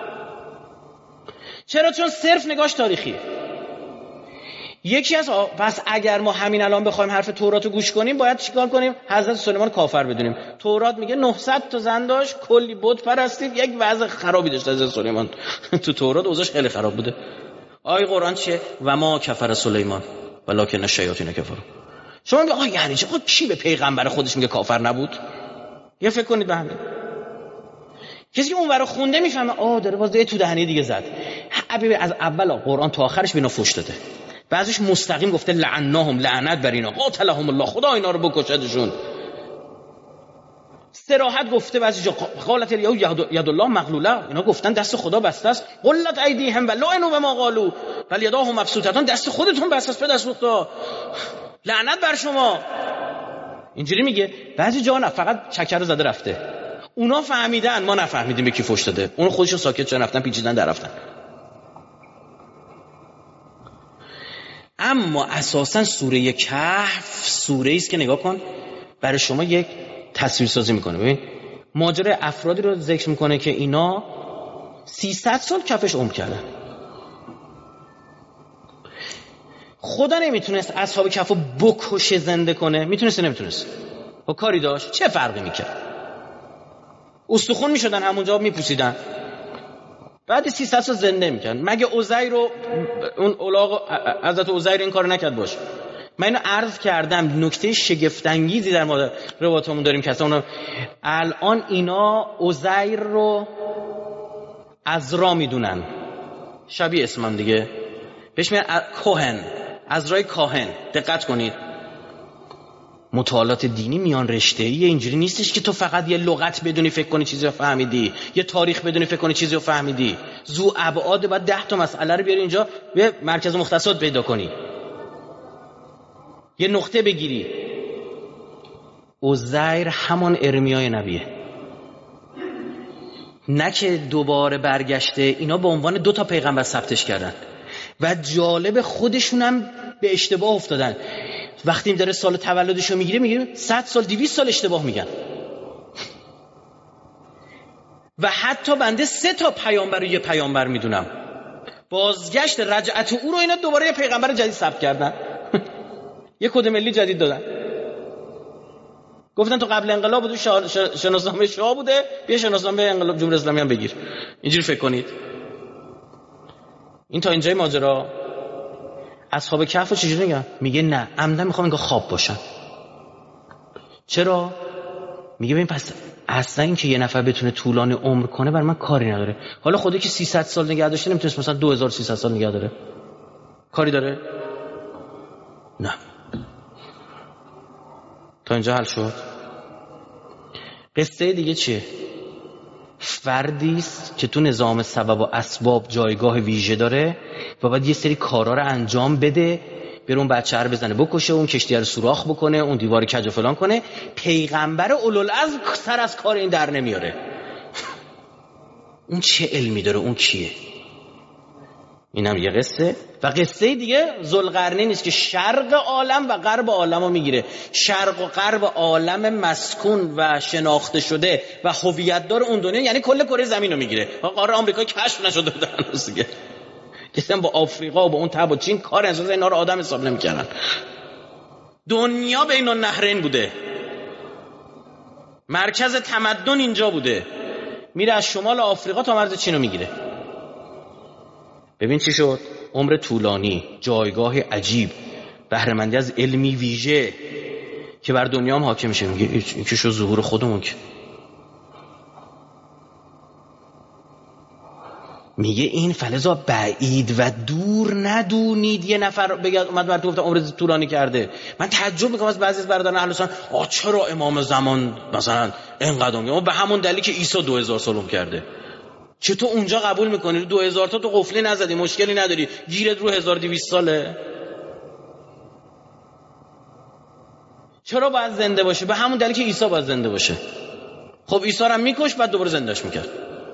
چرا؟ چون صرف نگاهش تاریخیه. یکی از آ... پس اگر ما همین الان بخوایم حرف تورات رو گوش کنیم باید چیکار کنیم؟ حضرت سلیمان کافر بدونیم. تورات میگه نهصد تا زن داشت، کلی بت پرستید، یک وضع خرابی داشت حضرت سلیمان تو تورات اوضاعش خیلی خراب بوده. آیه قرآن چیه؟ و ما کفر سلیمان ولکن الشیاطین کفروا. شما میگه آ یعنی چه؟ کی به پیغمبر خودش میگه کافر نبود؟ یه فکر کنید به همین. کسی که اونورا خونده میفهمه آ داره باز تو دهنی دیگه زد. از اول قرآن تا آخرش بینا فوش داده. بعضیش مستقیم گفته لعناهم، لعنت بر اینا، قاتلهم الله، خدا اینا رو بکشدشون. صراحت گفته بعضی جا قالت الیهود ید الله مغلوله، اینا گفتن دست خدا بسته است. قلت ایدیهم و لعنوا بما قالوا بل یداه مبسوطتان، دست خودتون بسته است به دست خدا، لعنت بر شما. اینجوری میگه. بعضی جا نه، فقط چکر رو زده رفته. اونا فهمیدن، ما نفهمیدیم به کی فوش داده. اون خودشون ساکت شدن، رفتن پیچیدن در رفتن. اما اساساً سوره کهف سوره‌ای است که نگاه کن برای شما یک تصویر سازی میکنه. ببین ماجرای افرادی رو ذکر میکنه که اینا سیصد سال کفش عمر کردن. خدا نمیتونست اصحاب کهف رو بکشه زنده کنه؟ میتونست نمیتونست؟ با کاری داشت؟ چه فرقی میکرد؟ استخون میشدن همونجا میپوسیدن، بعد سیصد سال زنده میکنن. مگه عزیر رو اون اولاغ حضرت عزیر این کارو نکرد باشه؟ من اینو عرض کردم، نکته شگفت انگیزی در مورد روایاتمون داریم که اصلا الان اینا عزیر رو عزرا میدونن، شبیه اسمم دیگه، بهش میگن کهن، عزرای کاهن. دقت کنید، مطالعات دینی میان رشته‌ای اینجوری نیستش که تو فقط یه لغت بدونی فکر کنی چیزی رو فهمیدی، یه تاریخ بدونی فکر کنی چیزی رو فهمیدی. ذو ابعاد، بعد ده تا مسئله رو بیاری اینجا به مرکز مختصات پیدا کنی، یه نقطه بگیری. عزیر همان ارمیای نبیه، نه که دوباره برگشته. اینا به عنوان دو تا پیغمبر ثبتش کردن و جالب خودشونم به اشتباه افتادن. وقتی این داره سال تولدشو میگیره میگه صد سال دویست سال اشتباه میگن. و حتی بنده سه تا پیامبر رو یه پیامبر میدونم. بازگشت رجعت او رو اینا دوباره یه پیغمبر جدید ثبت کردن. یه کد ملی جدید دادن، گفتن تو قبل انقلاب بود، شناسنامه شاه بوده، بیا شناسنامه انقلاب جمهوری اسلامی هم بگیر. اینجوری فکر کنید. این تا اینجای ماجرا. اصحاب کهف رو چجوری میگن؟ میگه نه، عمدن میخوام انگار خواب باشن. چرا؟ میگه ببین پس اصلا این که یه نفر بتونه طولانی عمر کنه بر من کاری نداره. حالا خودی که سیصد سال نگه داشته نمیتونه مثلا دو هزار و سیصد سال نگه داره؟ کاری داره؟ نه. تا اینجا حل شد. قصه دیگه چیه؟ فردی است که تو نظام سبب و اسباب جایگاه ویژه داره و باید یه سری کارا رو انجام بده، بره اون بچه رو بزنه بکشه، اون کشتی رو سوراخ بکنه، اون دیوار کج و فلان کنه. پیغمبر اولوالعزم سر از کار این در نمیاره. اون چه علمی داره؟ اون کیه؟ اینم یه قصه. و قصه دیگه ذوالقرنین نیست که شرق عالم و غرب عالم رو میگیره. شرق و غرب عالم مسکون و شناخته شده و هویت دار اون دنیا، یعنی کل کره زمین رو میگیره. قاره آمریکا کشف نشده بودن هنوز دیگه. کسان با آفریقا و با اون تب و چین کار اساس اینا رو آدم حساب نمیکردن. دنیا بین النهرین بوده، مرکز تمدن اینجا بوده. میره از شمال آفریقا تا مرز چین رو میگیره. ببین چی شد؟ عمر طولانی، جایگاه عجیب، بهره‌مندی از علمی ویژه که بر دنیا هم حاکم میشه. میگه این که شو ظهور خودمون که میگه این فلزا بعید و دور ندونید یه نفر بگه اومد براتون گفت عمر طولانی کرده. من تعجب میکنم از بعضی از برادران اهل سنت، آ چرا امام زمان مثلا اینقدر میگه؟ به همون دلیلی که عیسی دو هزار سال عمر کرده. چطور اونجا قبول میکنی؟ دو هزار تا تو قفلی نزدی، مشکلی نداری، گیرت رو هزار و دویست ساله. چرا باید زنده باشه؟ به همون دلیل که عیسی باید زنده باشه. خب عیسی رو هم میکش بعد دوباره زندهش میکرد.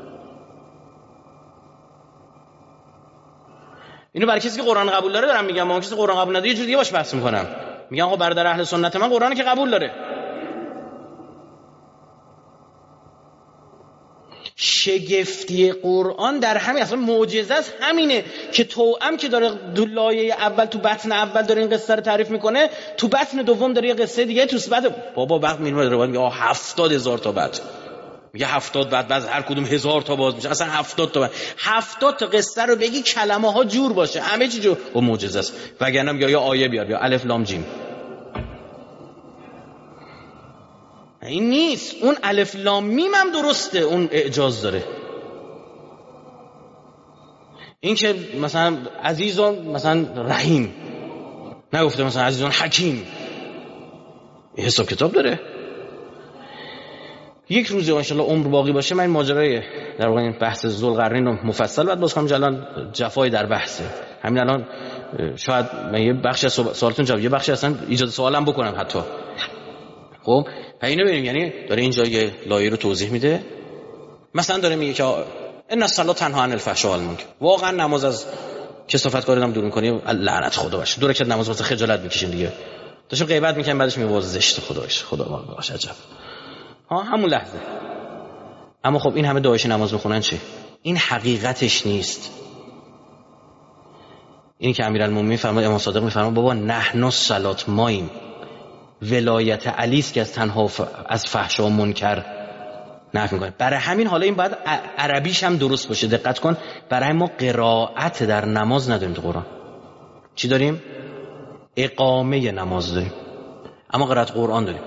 اینو برای کسی که قرآن قبول داره دارم میگم. من کسی قرآن قبول نداره یه جور دیگه باش بحث میکنم. میگم آقا برادر اهل سنت من قرآن که قبول داره. شگفتی قرآن در همین، اصلا معجزه است همینه که توأم که داره دو لایه اول تو بطن اول داره این قصه رو تعریف میکنه، تو بطن دوم داره یه قصه دیگه تو بعد بابا وقت میره روایت میگه آ هفتاد هزار تا بعد میگه هفتاد بعد بعد هر کدوم هزار تا باز میشه، اصلا هفتاد تا بعد هفتاد تا قصه رو بگی کلمه ها جور باشه، همه چی جور، و معجزه است. وگرنه میگه یا آیه بیار یا الف لام جیم. این نیست. اون الف لام میم هم درسته، اون اعجاز داره. این که مثلا عزیزون مثلا رحیم نگفته، مثلا عزیزون حکیم، این حساب کتاب داره. یک روزی ان شاءالله عمر باقی باشه من این ماجرای در واقع این بحث ذوالقرنین رو مفصل بعد باز کنم. الان جفای در بحثه. همین الان شاید من یه بخشی از سوالتون جواب، یه بخشی اصلا ایجاد سوالم بکنم حتی. خب اینو ببینیم، یعنی داره اینجا یه لایه رو توضیح میده. مثلا داره میگه که ان الصلاه تنها عن الفحشاء والمنکر. واقعا نماز از کثافت کاری هم دور می‌کنی، لعنت خدا باشه. دو رکعت نماز واسه خجالت میکشین دیگه. داشتم غیبت میکنم بعدش میگه زشت خدا باشه، خدا ما باشه. عجب. ها همون لحظه. اما خب این همه داعش نماز میخونن چی؟ این حقیقتش نیست. این که امیرالمومنین فرمود، امام صادق میفرماد بابا نحن الصلات مایم، ولایت علی است که از تنها ف... از فحشا و منکر نفی میکنه. برای همین حالا این باید عربیش هم درست باشه. دقت کن، برای ما قرائت در نماز نداریم تو قرآن. چی داریم؟ اقامه نماز داریم، اما قرائت قرآن داریم.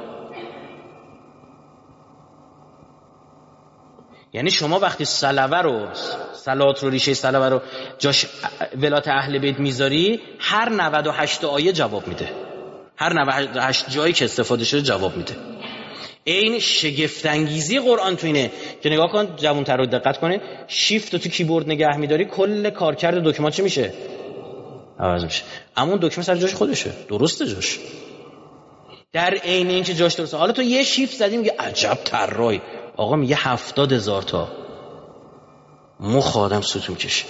یعنی شما وقتی صلوه رو صلات رو ریشه صلوه رو جاش ولات اهل بیت میذاری، هر نود و هشت آیه جواب میده، هر نود و هشت جایی که استفاده شده جواب میده. این شگفت انگیزی قرآن تو اینه که نگاه کن، جوان‌تر رو دقت کنید، شیفت رو تو کیبورد نگه میداری، کل کارکرد دکمه چی میشه؟ عوض میشه. اما اون دکمه سر جاش خودشه، درسته جاش، در عین این که جاش درسته. حالا تو یه شیفت زدی میگه عجب طراحی، آقا میگه هفتاد هزار تا مخ آدم ستون کشه.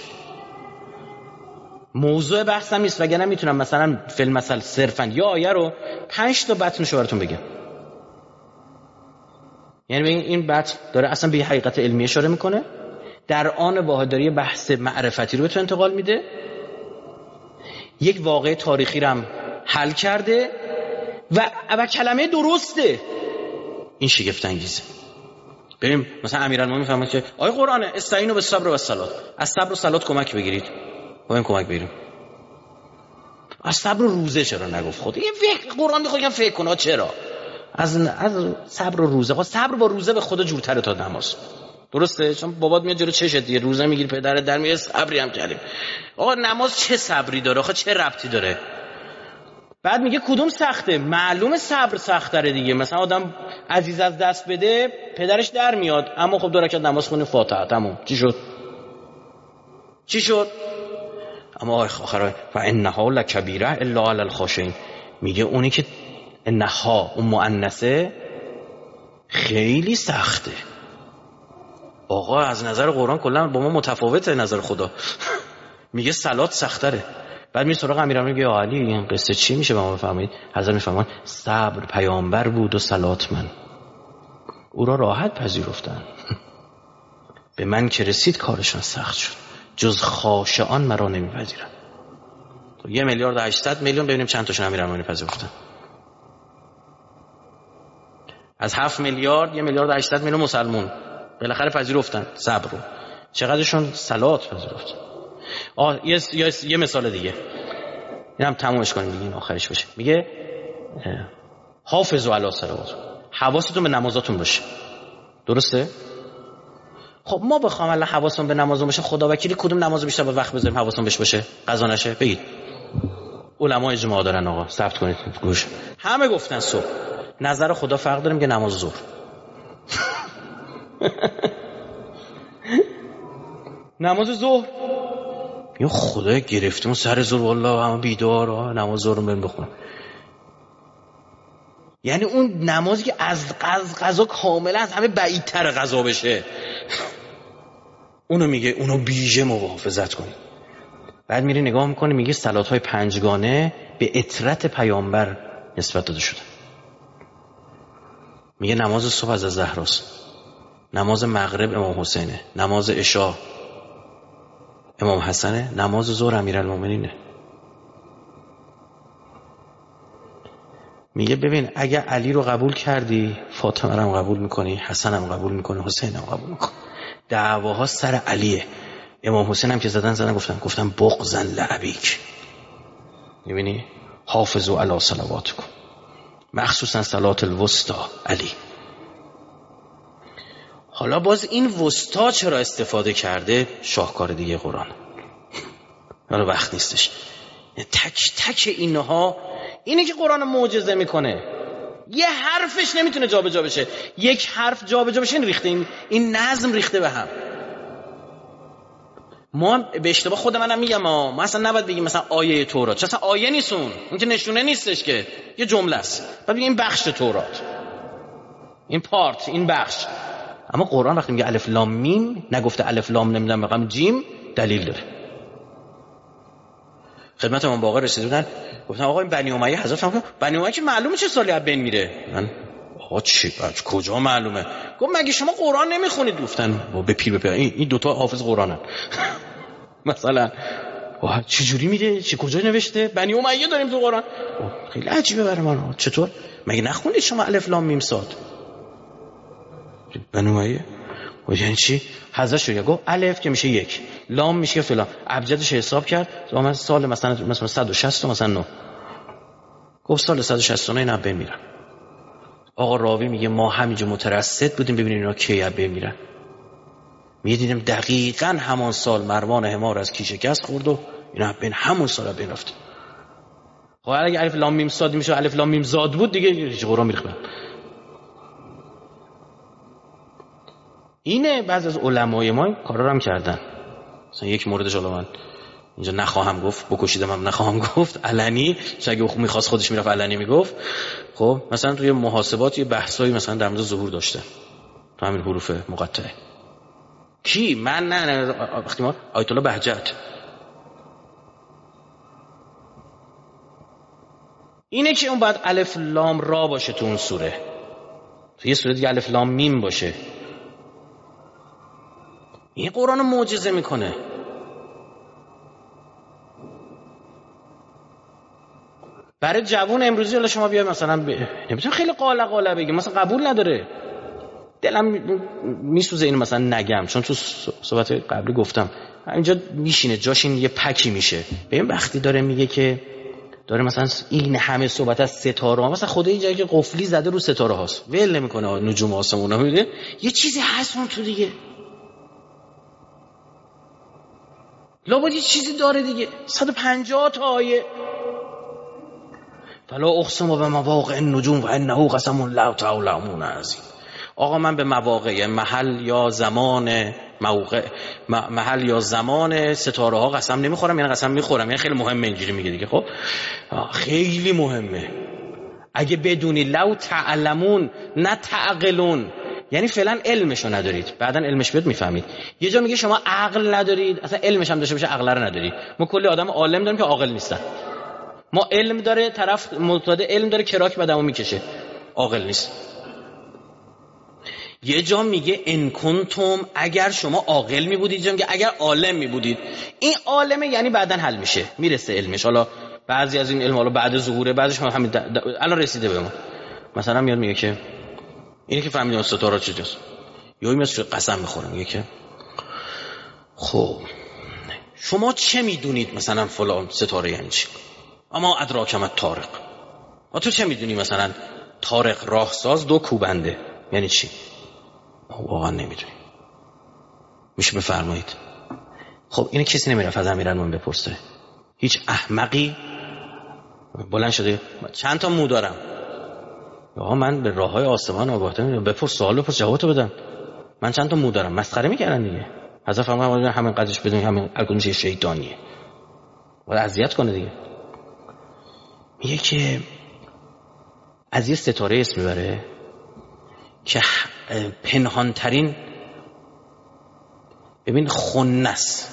موضوع بحثم نیست، وگرنه میتونم مثلا فیلم مثلا صرفا یا آیه رو پنج تا بطنشو براتون بگم. یعنی این بحث داره اصلا به حقیقت علمی اشاره میکنه، در آن واحد داره بحث معرفتی رو به تو انتقال میده، یک واقعه تاریخی رو هم حل کرده و و کلمه درسته. این شگفت انگیزه. بریم مثلا امیرالمومنین میفهمه که آیه قرآنه استعینوا بالصبر والصلاه، از صبر و صلات کمک بگیرید. با این کمک بگیریم. از صبر و روزه چرا نگفت خود؟ این فکر قرآن میخواد که فکر کنه چرا؟ از از صبر و روزه. خب صبر با روزه به خدا جورتره تا نماز. درسته؟ چون بابات میاد جلو چشت دیگه، روزه میگیری پدرت در میاد صبری هم کردیم. آقا نماز چه صبری داره؟ آخه چه ربطی داره؟ بعد میگه کدوم سخته؟ معلومه صبر سخت‌تره دیگه. مثلا آدم عزیز از دست بده پدرش در میاد، اما خب دو رکعت نماز خونی فاتحه تموم. چی شد؟ چی شد؟ اما آخر فانها لکبیره الا علی الخاشعین، میگه اونی که انها اون مؤنثه خیلی سخته. آقا از نظر قرآن کلا با ما متفاوته نظر خدا. میگه صلات سخت‌تره. بعد میره سراغ امیرالمومنین میگه علی این قصه چی میشه؟ با ما بفهمید. حضرت میفهمن صبر پیامبر بود و صلات من، او را راحت پذیرفتن. به من که رسید کارشان سخت شد، جز خاشعان مرا نمیپذیرن. تو یه میلیارد و هشتصد میلیون ببینیم چند تاشون امیرالمومنین پذیرفتن. از هفت میلیارد یه میلیارد و هشتصد میلیون مسلمون بالاخره پذیرفتن صبر رو. چقدرشون صلات پذیرفتن؟ آه یه, یه, یه مثال دیگه اینم تمومش کنیم دیگه، این آخرش باشه. میگه حافظوا علی صلوات، حواستون به نمازاتون باشه. درسته؟ خب ما بخوام الان حواسمون به نمازمون باشه، خدا وکیلی کدوم نمازو بیشتر با وقت بذاریم حواسمون بهش باشه؟ قضا نشه؟ بگید. علما اجماع دارن آقا، ثبت کنید گوش. همه گفتن صبح. نظر خدا فرق داره، میگه نماز ظهر. نماز ظهر. یا خدا گرفتیم سر ظهر والله همه بیدار، نماز ظهر رو بریم بخونم. یعنی اون نمازی که از قضا کاملا از همه بعیدتر قضا بشه، اونو میگه اونو بیجه محافظت کنی. بعد میری نگاه میکنی میگه صلات‌های پنجگانه به اطرت پیامبر نسبت داده شده. میگه نماز صبح از زهراست، نماز مغرب امام حسینه، نماز عشاء امام حسنه، نماز ظهر امیرالمومنینه. میگه ببین اگه علی رو قبول کردی فاطمه رو هم قبول میکنی، حسن هم قبول میکنی، حسین هم قبول میکنی. دعواها سر علیه. امام حسین هم که زدن زدن گفتن گفتن بغضا لابیک. میبینی؟ حافظوا علی صلواتکم، مخصوصا صلات الوسطا علی. حالا باز این وسطا چرا استفاده کرده؟ شاهکار دیگه قرآن. حالا وقت نیستش. تک تک اینها اینه که قرآن معجزه میکنه. یه حرفش نمیتونه جابجا بشه. یک حرف جابجا بشه این ریخته، این, این نظم ریخته به هم. ما به اشتباه خود منم میگم ما, ما اصلا نباید بگیم مثلا آیه تورات، چون اصلا آیه نیستون، اون که نشونه نیستش که، یه جمله است. بعد بگیم این بخش تورات، این پارت، این بخش. اما قرآن وقتی میگه الف لام میم، نگفته الف لام نمیدونم رقم جیم، دلیل داره. خدمت امام باقر رسیدن گفتن آقا این بنی امیه حضرت فهمید بنی امیه که معلومه چه سالی از بین میره. من آقا چی بچ کجا معلومه؟ گفت مگه شما قرآن نمیخونید؟ گفتن به پیر به پیر این دو تا حافظ قرآنن. مثلا واه چه جوری میره؟ چه کجا نوشته؟ بنی امیه داریم تو قرآن. خیلی عجیبه برای من. چطور؟ مگه نخوندید شما الف لام میم صاد؟ بنی امیه و یعنی چی؟ حضرت شو گفت الف که میشه یک، لام میشه فلان، ابجدش حساب کرد، مثلا سال مثلا مثلا صد و شصت مثلا نه. گفت سال صد و شصت و نه اینا بین میرن. آقا راوی میگه ما همینجا مترصد بودیم ببینیم اینا کی بین میرن. میگه دیدیم دقیقاً همان سال مروان حمار از کیش گس خورد و اینا بین همون سال بین رفت. خب اگه الف لام میم صاد میشه الف لام میم زاد بود دیگه هیچ قرآن میخوام. اینه بعضی از علمای ما این کارا رو هم کردن. مثلا یک موردش حالا من اینجا نخواهم گفت، بکشیدم هم نخواهم گفت، علنی، چون اگه میخواست خودش میرفت علنی میگفت. خب مثلا توی محاسبات یه بحثایی مثلا در مورد ظهور داشته تو همین حروف مقطعه. کی؟ من نه نه وقتی ما آیت الله بهجت. اینه که اون بعد الف لام را باشه تو اون سوره، تو یه سوره دیگه الف لام میم باشه. این قرآن معجزه میکنه. برای جوون امروزی حالا شما بیاید مثلا ب... نمیتونم خیلی قاله قاله بگیم، مثلا قبول نداره، دلم میسوزه اینو مثلا نگم، چون تو صحبت قبلی گفتم اینجا میشینه جاش این یه پکی میشه. ببین وقتی داره میگه که داره مثلا این همه صحبت از ستاره ها، مثلا خدا اینجا که قفلی زده رو ستاره هاست ول نمیکنه نجوم آسمون ها، میگه یه چیزی هست اون تو دیگه، لابد یه چیزی داره دیگه. صد و پنجاه تا آیه فلا اقسم بمواقع النجوم و انه قسم لو تعلمون عظیم. آقا من به مواقع، محل یا زمان، موقع محل یا زمان ستاره ها قسم نمیخورم، یعنی قسم میخورم، یعنی خیلی مهمه اینجوری میگه دیگه. خب خیلی مهمه. اگه بدونی لو تعلمون نه تعقلون، یعنی فعلا علمشو ندارید، بعدن علمش بیاد میفهمید. یه جا میگه شما عقل ندارید، اصلا علمش هم داشته باشه عقل رو نداری. ما کلی آدم عالم داریم که عاقل نیستن. ما علم داره طرف معتاد علم داره کراک بدمو میکشه، عاقل نیست. یه جا میگه ان کنتم، اگر شما عاقل میبودید، جا میگه اگر عالم میبودید. این عالمه یعنی بعدن حل میشه، میرسه علمش. حالا بعضی از این علم حالا بعد ظهوره، بعضیش همین الان رسیده به ما. مثلا میاد میگه که اینی که فهمیدم ستاره چیزاست، یا میاد قسم میخوره میگه که خب شما چه میدونید مثلا فلان ستاره یعنی چی؟ اما ادراکم طارق، و تو چه میدونی مثلا طارق راهساز دو کوبنده یعنی چی؟ واقعا نمیدونی. میشه بفرمایید؟ خب اینو کسی نمیرفت از امیرالمومنین بپرسه. هیچ احمقی بلند شده چند تا مو دارم، آقا من به راههای آسمان آگاه میدم، بپرس سوال بپرس جوابتو بدم، من چند تا مو دارم. مسخره میکردن دیگه. حذف هم همین قضیهش بدون همین الگوریتم شیطانیه، ولی اذیت کنه دیگه. میگه که از یه ستاره اسم میبره که پنهان ترین، ببین خنس،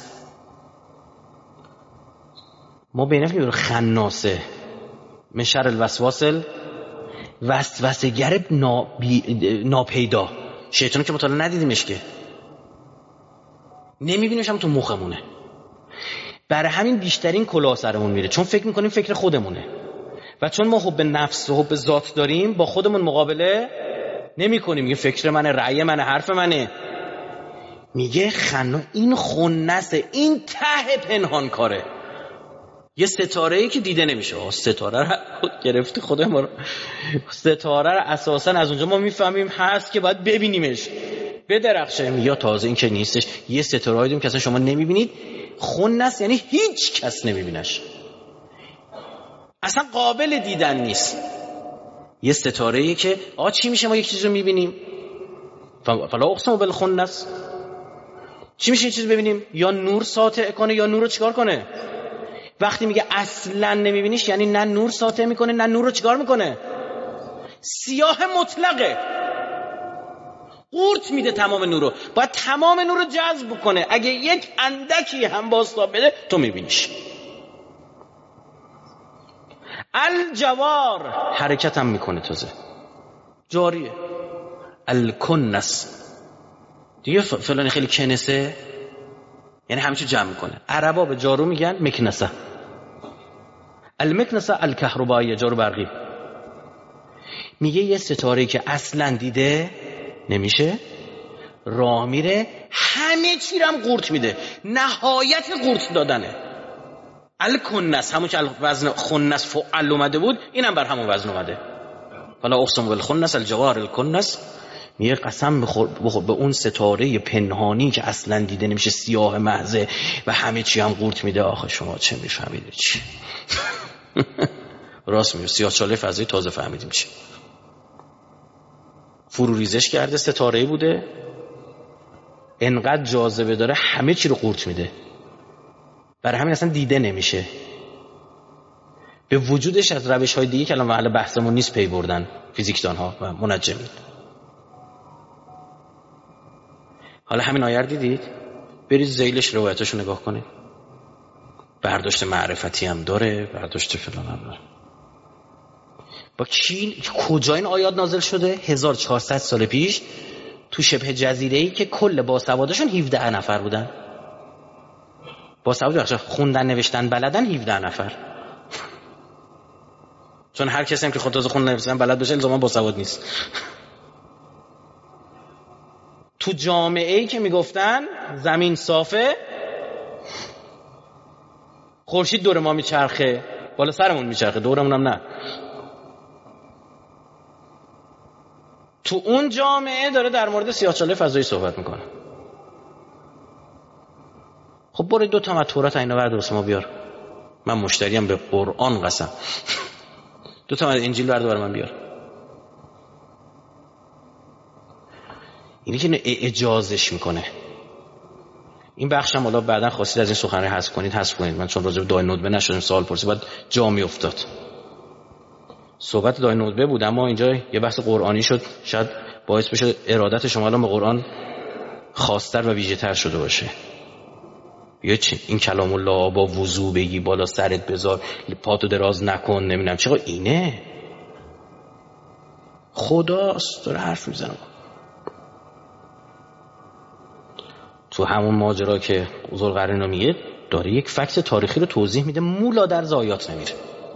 ما بینه میبره خناسه مشر الوسواسل وسوسه‌گر ناپیدا، شیطانو که مطالعه ندیدیمش که نمیبینیمش، هم تو مخمونه. برای همین بیشترین کلاه سرمون میره، چون فکر میکنیم فکر خودمونه، و چون ما حب نفس و حب ذات داریم با خودمون مقابله نمی کنیم. میگه فکر منه، رأی منه، حرف منه. میگه خنا این خنسه، این ته پنهان کاره. یه ستاره‌ای که دیده نمیشه. ستاره رو گرفتی خدا ما رو. ستاره رو اساسا از اونجا ما میفهمیم هست که باید ببینیمش، بدرخشه. یا تازه این که نیستش، یه ستاره‌ای داریم که اصلا شما نمیبینید. خنس یعنی هیچ کس نمیبینش، اصلا قابل دیدن نیست. یه ستاره‌ای که آ چی میشه ما یک چیز رو میبینیم، فلا اقسم بالخنس، چی میشه یه چیز ببینیم؟ یا نور ساطع کنه یا نور رو چیکار کنه. وقتی میگه اصلا نمیبینیش یعنی نه نور ساطع میکنه نه نور رو چیکار میکنه، سیاه مطلقه، قورت میده تمام نور رو. باید تمام نور رو جذب کنه، اگه یک اندکی هم بازتاب بده تو میبینیش. الجوار حرکت هم میکنه، تازه جاریه. الکنس دیگه فلانی خیلی کنسه یعنی همیشه جمع میکنه. عربا به جارو میگن مکنسه. المکنسه الکهربایی، جارو برقی. میگه یه ستاره‌ای که اصلا دیده نمیشه راه میره، همه چی رو هم قورت میده، نهایت قورت دادنه. الکنس، همون که وزن خنس فعل اومده بود، اینم بر همون وزن اومده. فلا اقسم بالخنس الجوار الکنس، میگه قسم بخور, بخور به اون ستاره پنهانی که اصلا دیده نمیشه، سیاه محض و همه چی هم قورت میده. آخه شما چه میفهمید چی؟ راست میگه، سیاه چاله فضایی تازه فهمیدیم چی. فرو ریزش کرده، ستاره‌ای بوده، انقدر جاذبه داره همه چی رو قورت میده، برای همین اصلا دیده نمیشه. به وجودش از روش‌های دیگه که الان محل بحثمون نیست پی بردن فیزیکدان‌ها و منجمین. حالا همین آیه رو دیدید، برید ذیلش روایتاشو نگاه کنید، برداشت معرفتی هم داره، برداشت فلان هم داره. با کی کجا این آیات نازل شده؟ هزار و چهارصد سال پیش تو شبه جزیره‌ای که کل باسوادشون هفده نفر بودن. باسواد بخش خوندن نوشتن بلدن هفده نفر. چون هر کسی هم که خود تازه خوندن نوشتن بلد باشه الزاما باسواد نیست. تو جامعه‌ای که میگفتن زمین صافه، خورشید دور ما میچرخه، بالا سرمون میچرخه، دورمون هم نه. تو اون جامعه داره در مورد سیاه‌چاله فضایی صحبت میکنه. خب برو دو تا از تورات اینا ورد واسه ما بیار، من مشتریم به قرآن قسم. دو تا از انجیل ورد برام بیار. اینی که اجازهش میکنه. این بخشم حالا بعداً خواستید از این سخنرانی حذف کنید حذف کنید، من چون راجع به دای ندبه نشدم سوال پرسید بعد جا میافتاد. صحبت دای ندبه بود اما اینجا یه بحث قرآنی شد، شاید باعث بشه ارادت شما الان به قرآن خاص‌تر و ویژه‌تر شده باشه. یا چی این کلام الله با وضو بگی، بالا سرت بذار، پاتو دراز نکن، نمیدونم چقدر اینه. خداست داره حرف میزنه. تو همون ماجرا که ذوالقرنین میگه داره یک فکت تاریخی رو توضیح میده، مولا در زایات نمیره.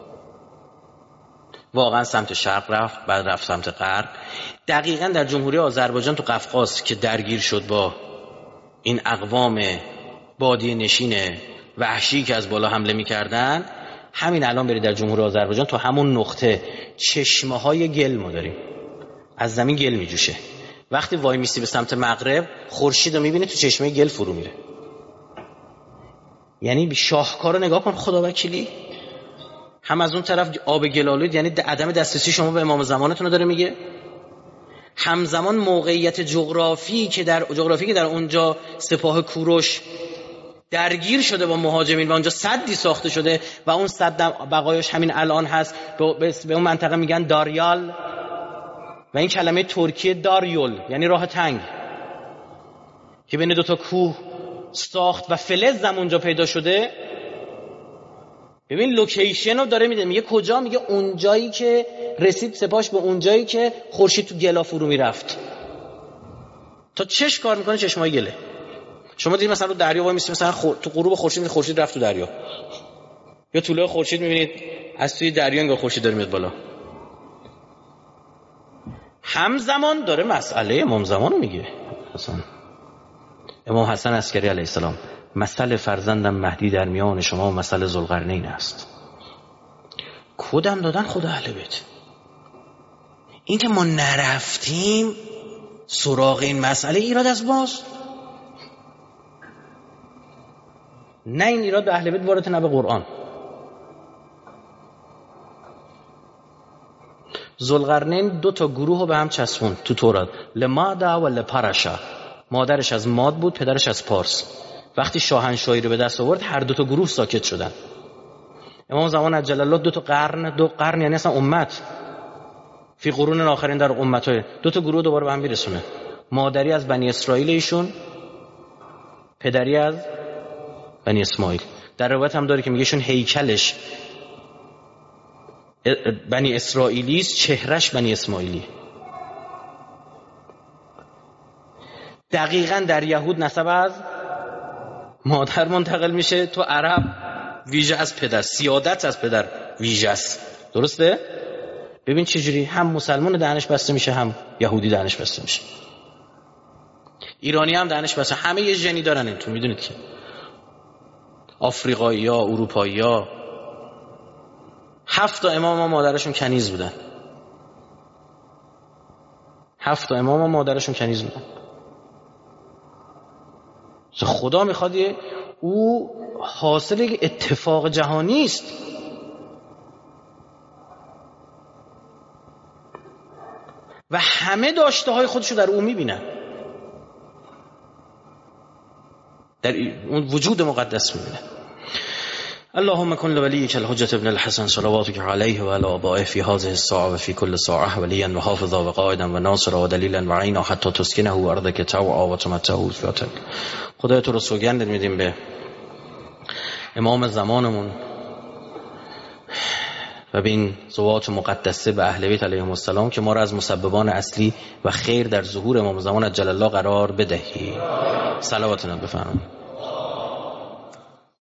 واقعا سمت شرق رفت، بعد رفت سمت غرب. دقیقاً در جمهوری آذربایجان تو قفقاز که درگیر شد با این اقوام بادیه نشین وحشی که از بالا حمله میکردن، همین الان برید در جمهوری آذربایجان تو همون نقطه چشمه های گل ما داریم، از زمین گل میجوشه. وقتی وای میسی به سمت مغرب خورشید رو میبینی تو چشمه گل فرو میره. یعنی شاهکار رو نگاه کن خدا وکیلی. هم از اون طرف آب گلالود، یعنی عدم دسترسی شما به امام زمانتون رو داره میگه، همزمان موقعیت جغرافی که در جغرافی که در اونجا سپاه کوروش درگیر شده با مهاجمین و اونجا سدی ساخته شده و اون سد بقایش همین الان هست، به اون منطقه میگن داریال و این کلمه ترکیه داریول یعنی راه تنگ که بین دو تا کوه ساخت و فلز هم اونجا پیدا شده. ببین لوکیشن رو داره میده، میگه کجا، میگه اونجایی که رسید سپاش به اونجایی که خورشید تو گلا فرو میرفت. تا چش کار میکنه چشمای گله. شما دیدید مثلا رو دریا وای میسید، مثلا خور... تو غروب خورشید خورشید رفت تو دریا، یا طلوع خورشید میبینید از توی دریا انگار خورشید داره میاد بالا. همزمان داره مسئله امام زمان رو میگه. مثلا امام حسن عسکری علیه السلام، مثل فرزندم مهدی در میان شما و مثل ذوالقرنین است. کدام دادن خدا اهل بیت. این که ما نرفتیم سراغ این مسئله ایراد از ماست، نه این ایراد به اهل بیت وارد، نه به قرآن. ذوالقرنین دو تا گروه رو به هم چسبون تو تورات، لمادا و لپاراشا. مادرش از ماد بود، پدرش از پارس. وقتی شاهنشاهی رو به دست آورد هر دو تا گروه ساکت شدن. امام زمان عجل الله دو تا قرن، دو قرن یعنی اصلا امت، فی قرون آخرین در امت‌های، دو تا گروه دوباره به هم میرسونه. مادری از بنی اسرائیل ایشون، پدری از بنی اسماعیل. در روایت هم داره که میگه شون هیکلش بنی اسرائیلی است، چهرش بنی اسماعیلی. دقیقاً در یهود نسب از مادر منتقل میشه، تو عرب ویژه از پدر، سیادت از پدر ویژه است. درسته؟ ببین چجوری هم مسلمان دهنش بسته میشه هم یهودی دهنش بسته میشه، ایرانی هم دهنش بسته، همه یه ژنی دارن این تو میدونید که. آفریقایی ها، اروپایی ها. هفت تا امام و مادرشون کنیز بودن. هفت تا امام و مادرشون کنیز بودن. خدا میخواد او حاصل یک اتفاق جهانی است. و همه داشته های خودشو در او میبینن، در اون وجود مقدس میبینن. اللهم کن لولیک الحجة ابن الحسن صلواتک علیه و علی آبائه فی هذه الساعة و فی کل ساعة ولیا و حافظا و قائدا و ناصرا و دلیلا و عینا حتی تسکنه ارضک طوعا و تمتعه فیها. خدای تو رو سوگند میدیم به امام زمانمون و به این ذوات مقدسه به اهل بیت علیهم السلام که ما را از مسببان اصلی و خیر در ظهور امام زمان عجل الله قرار بدهی. صلواتنا بفرمایید.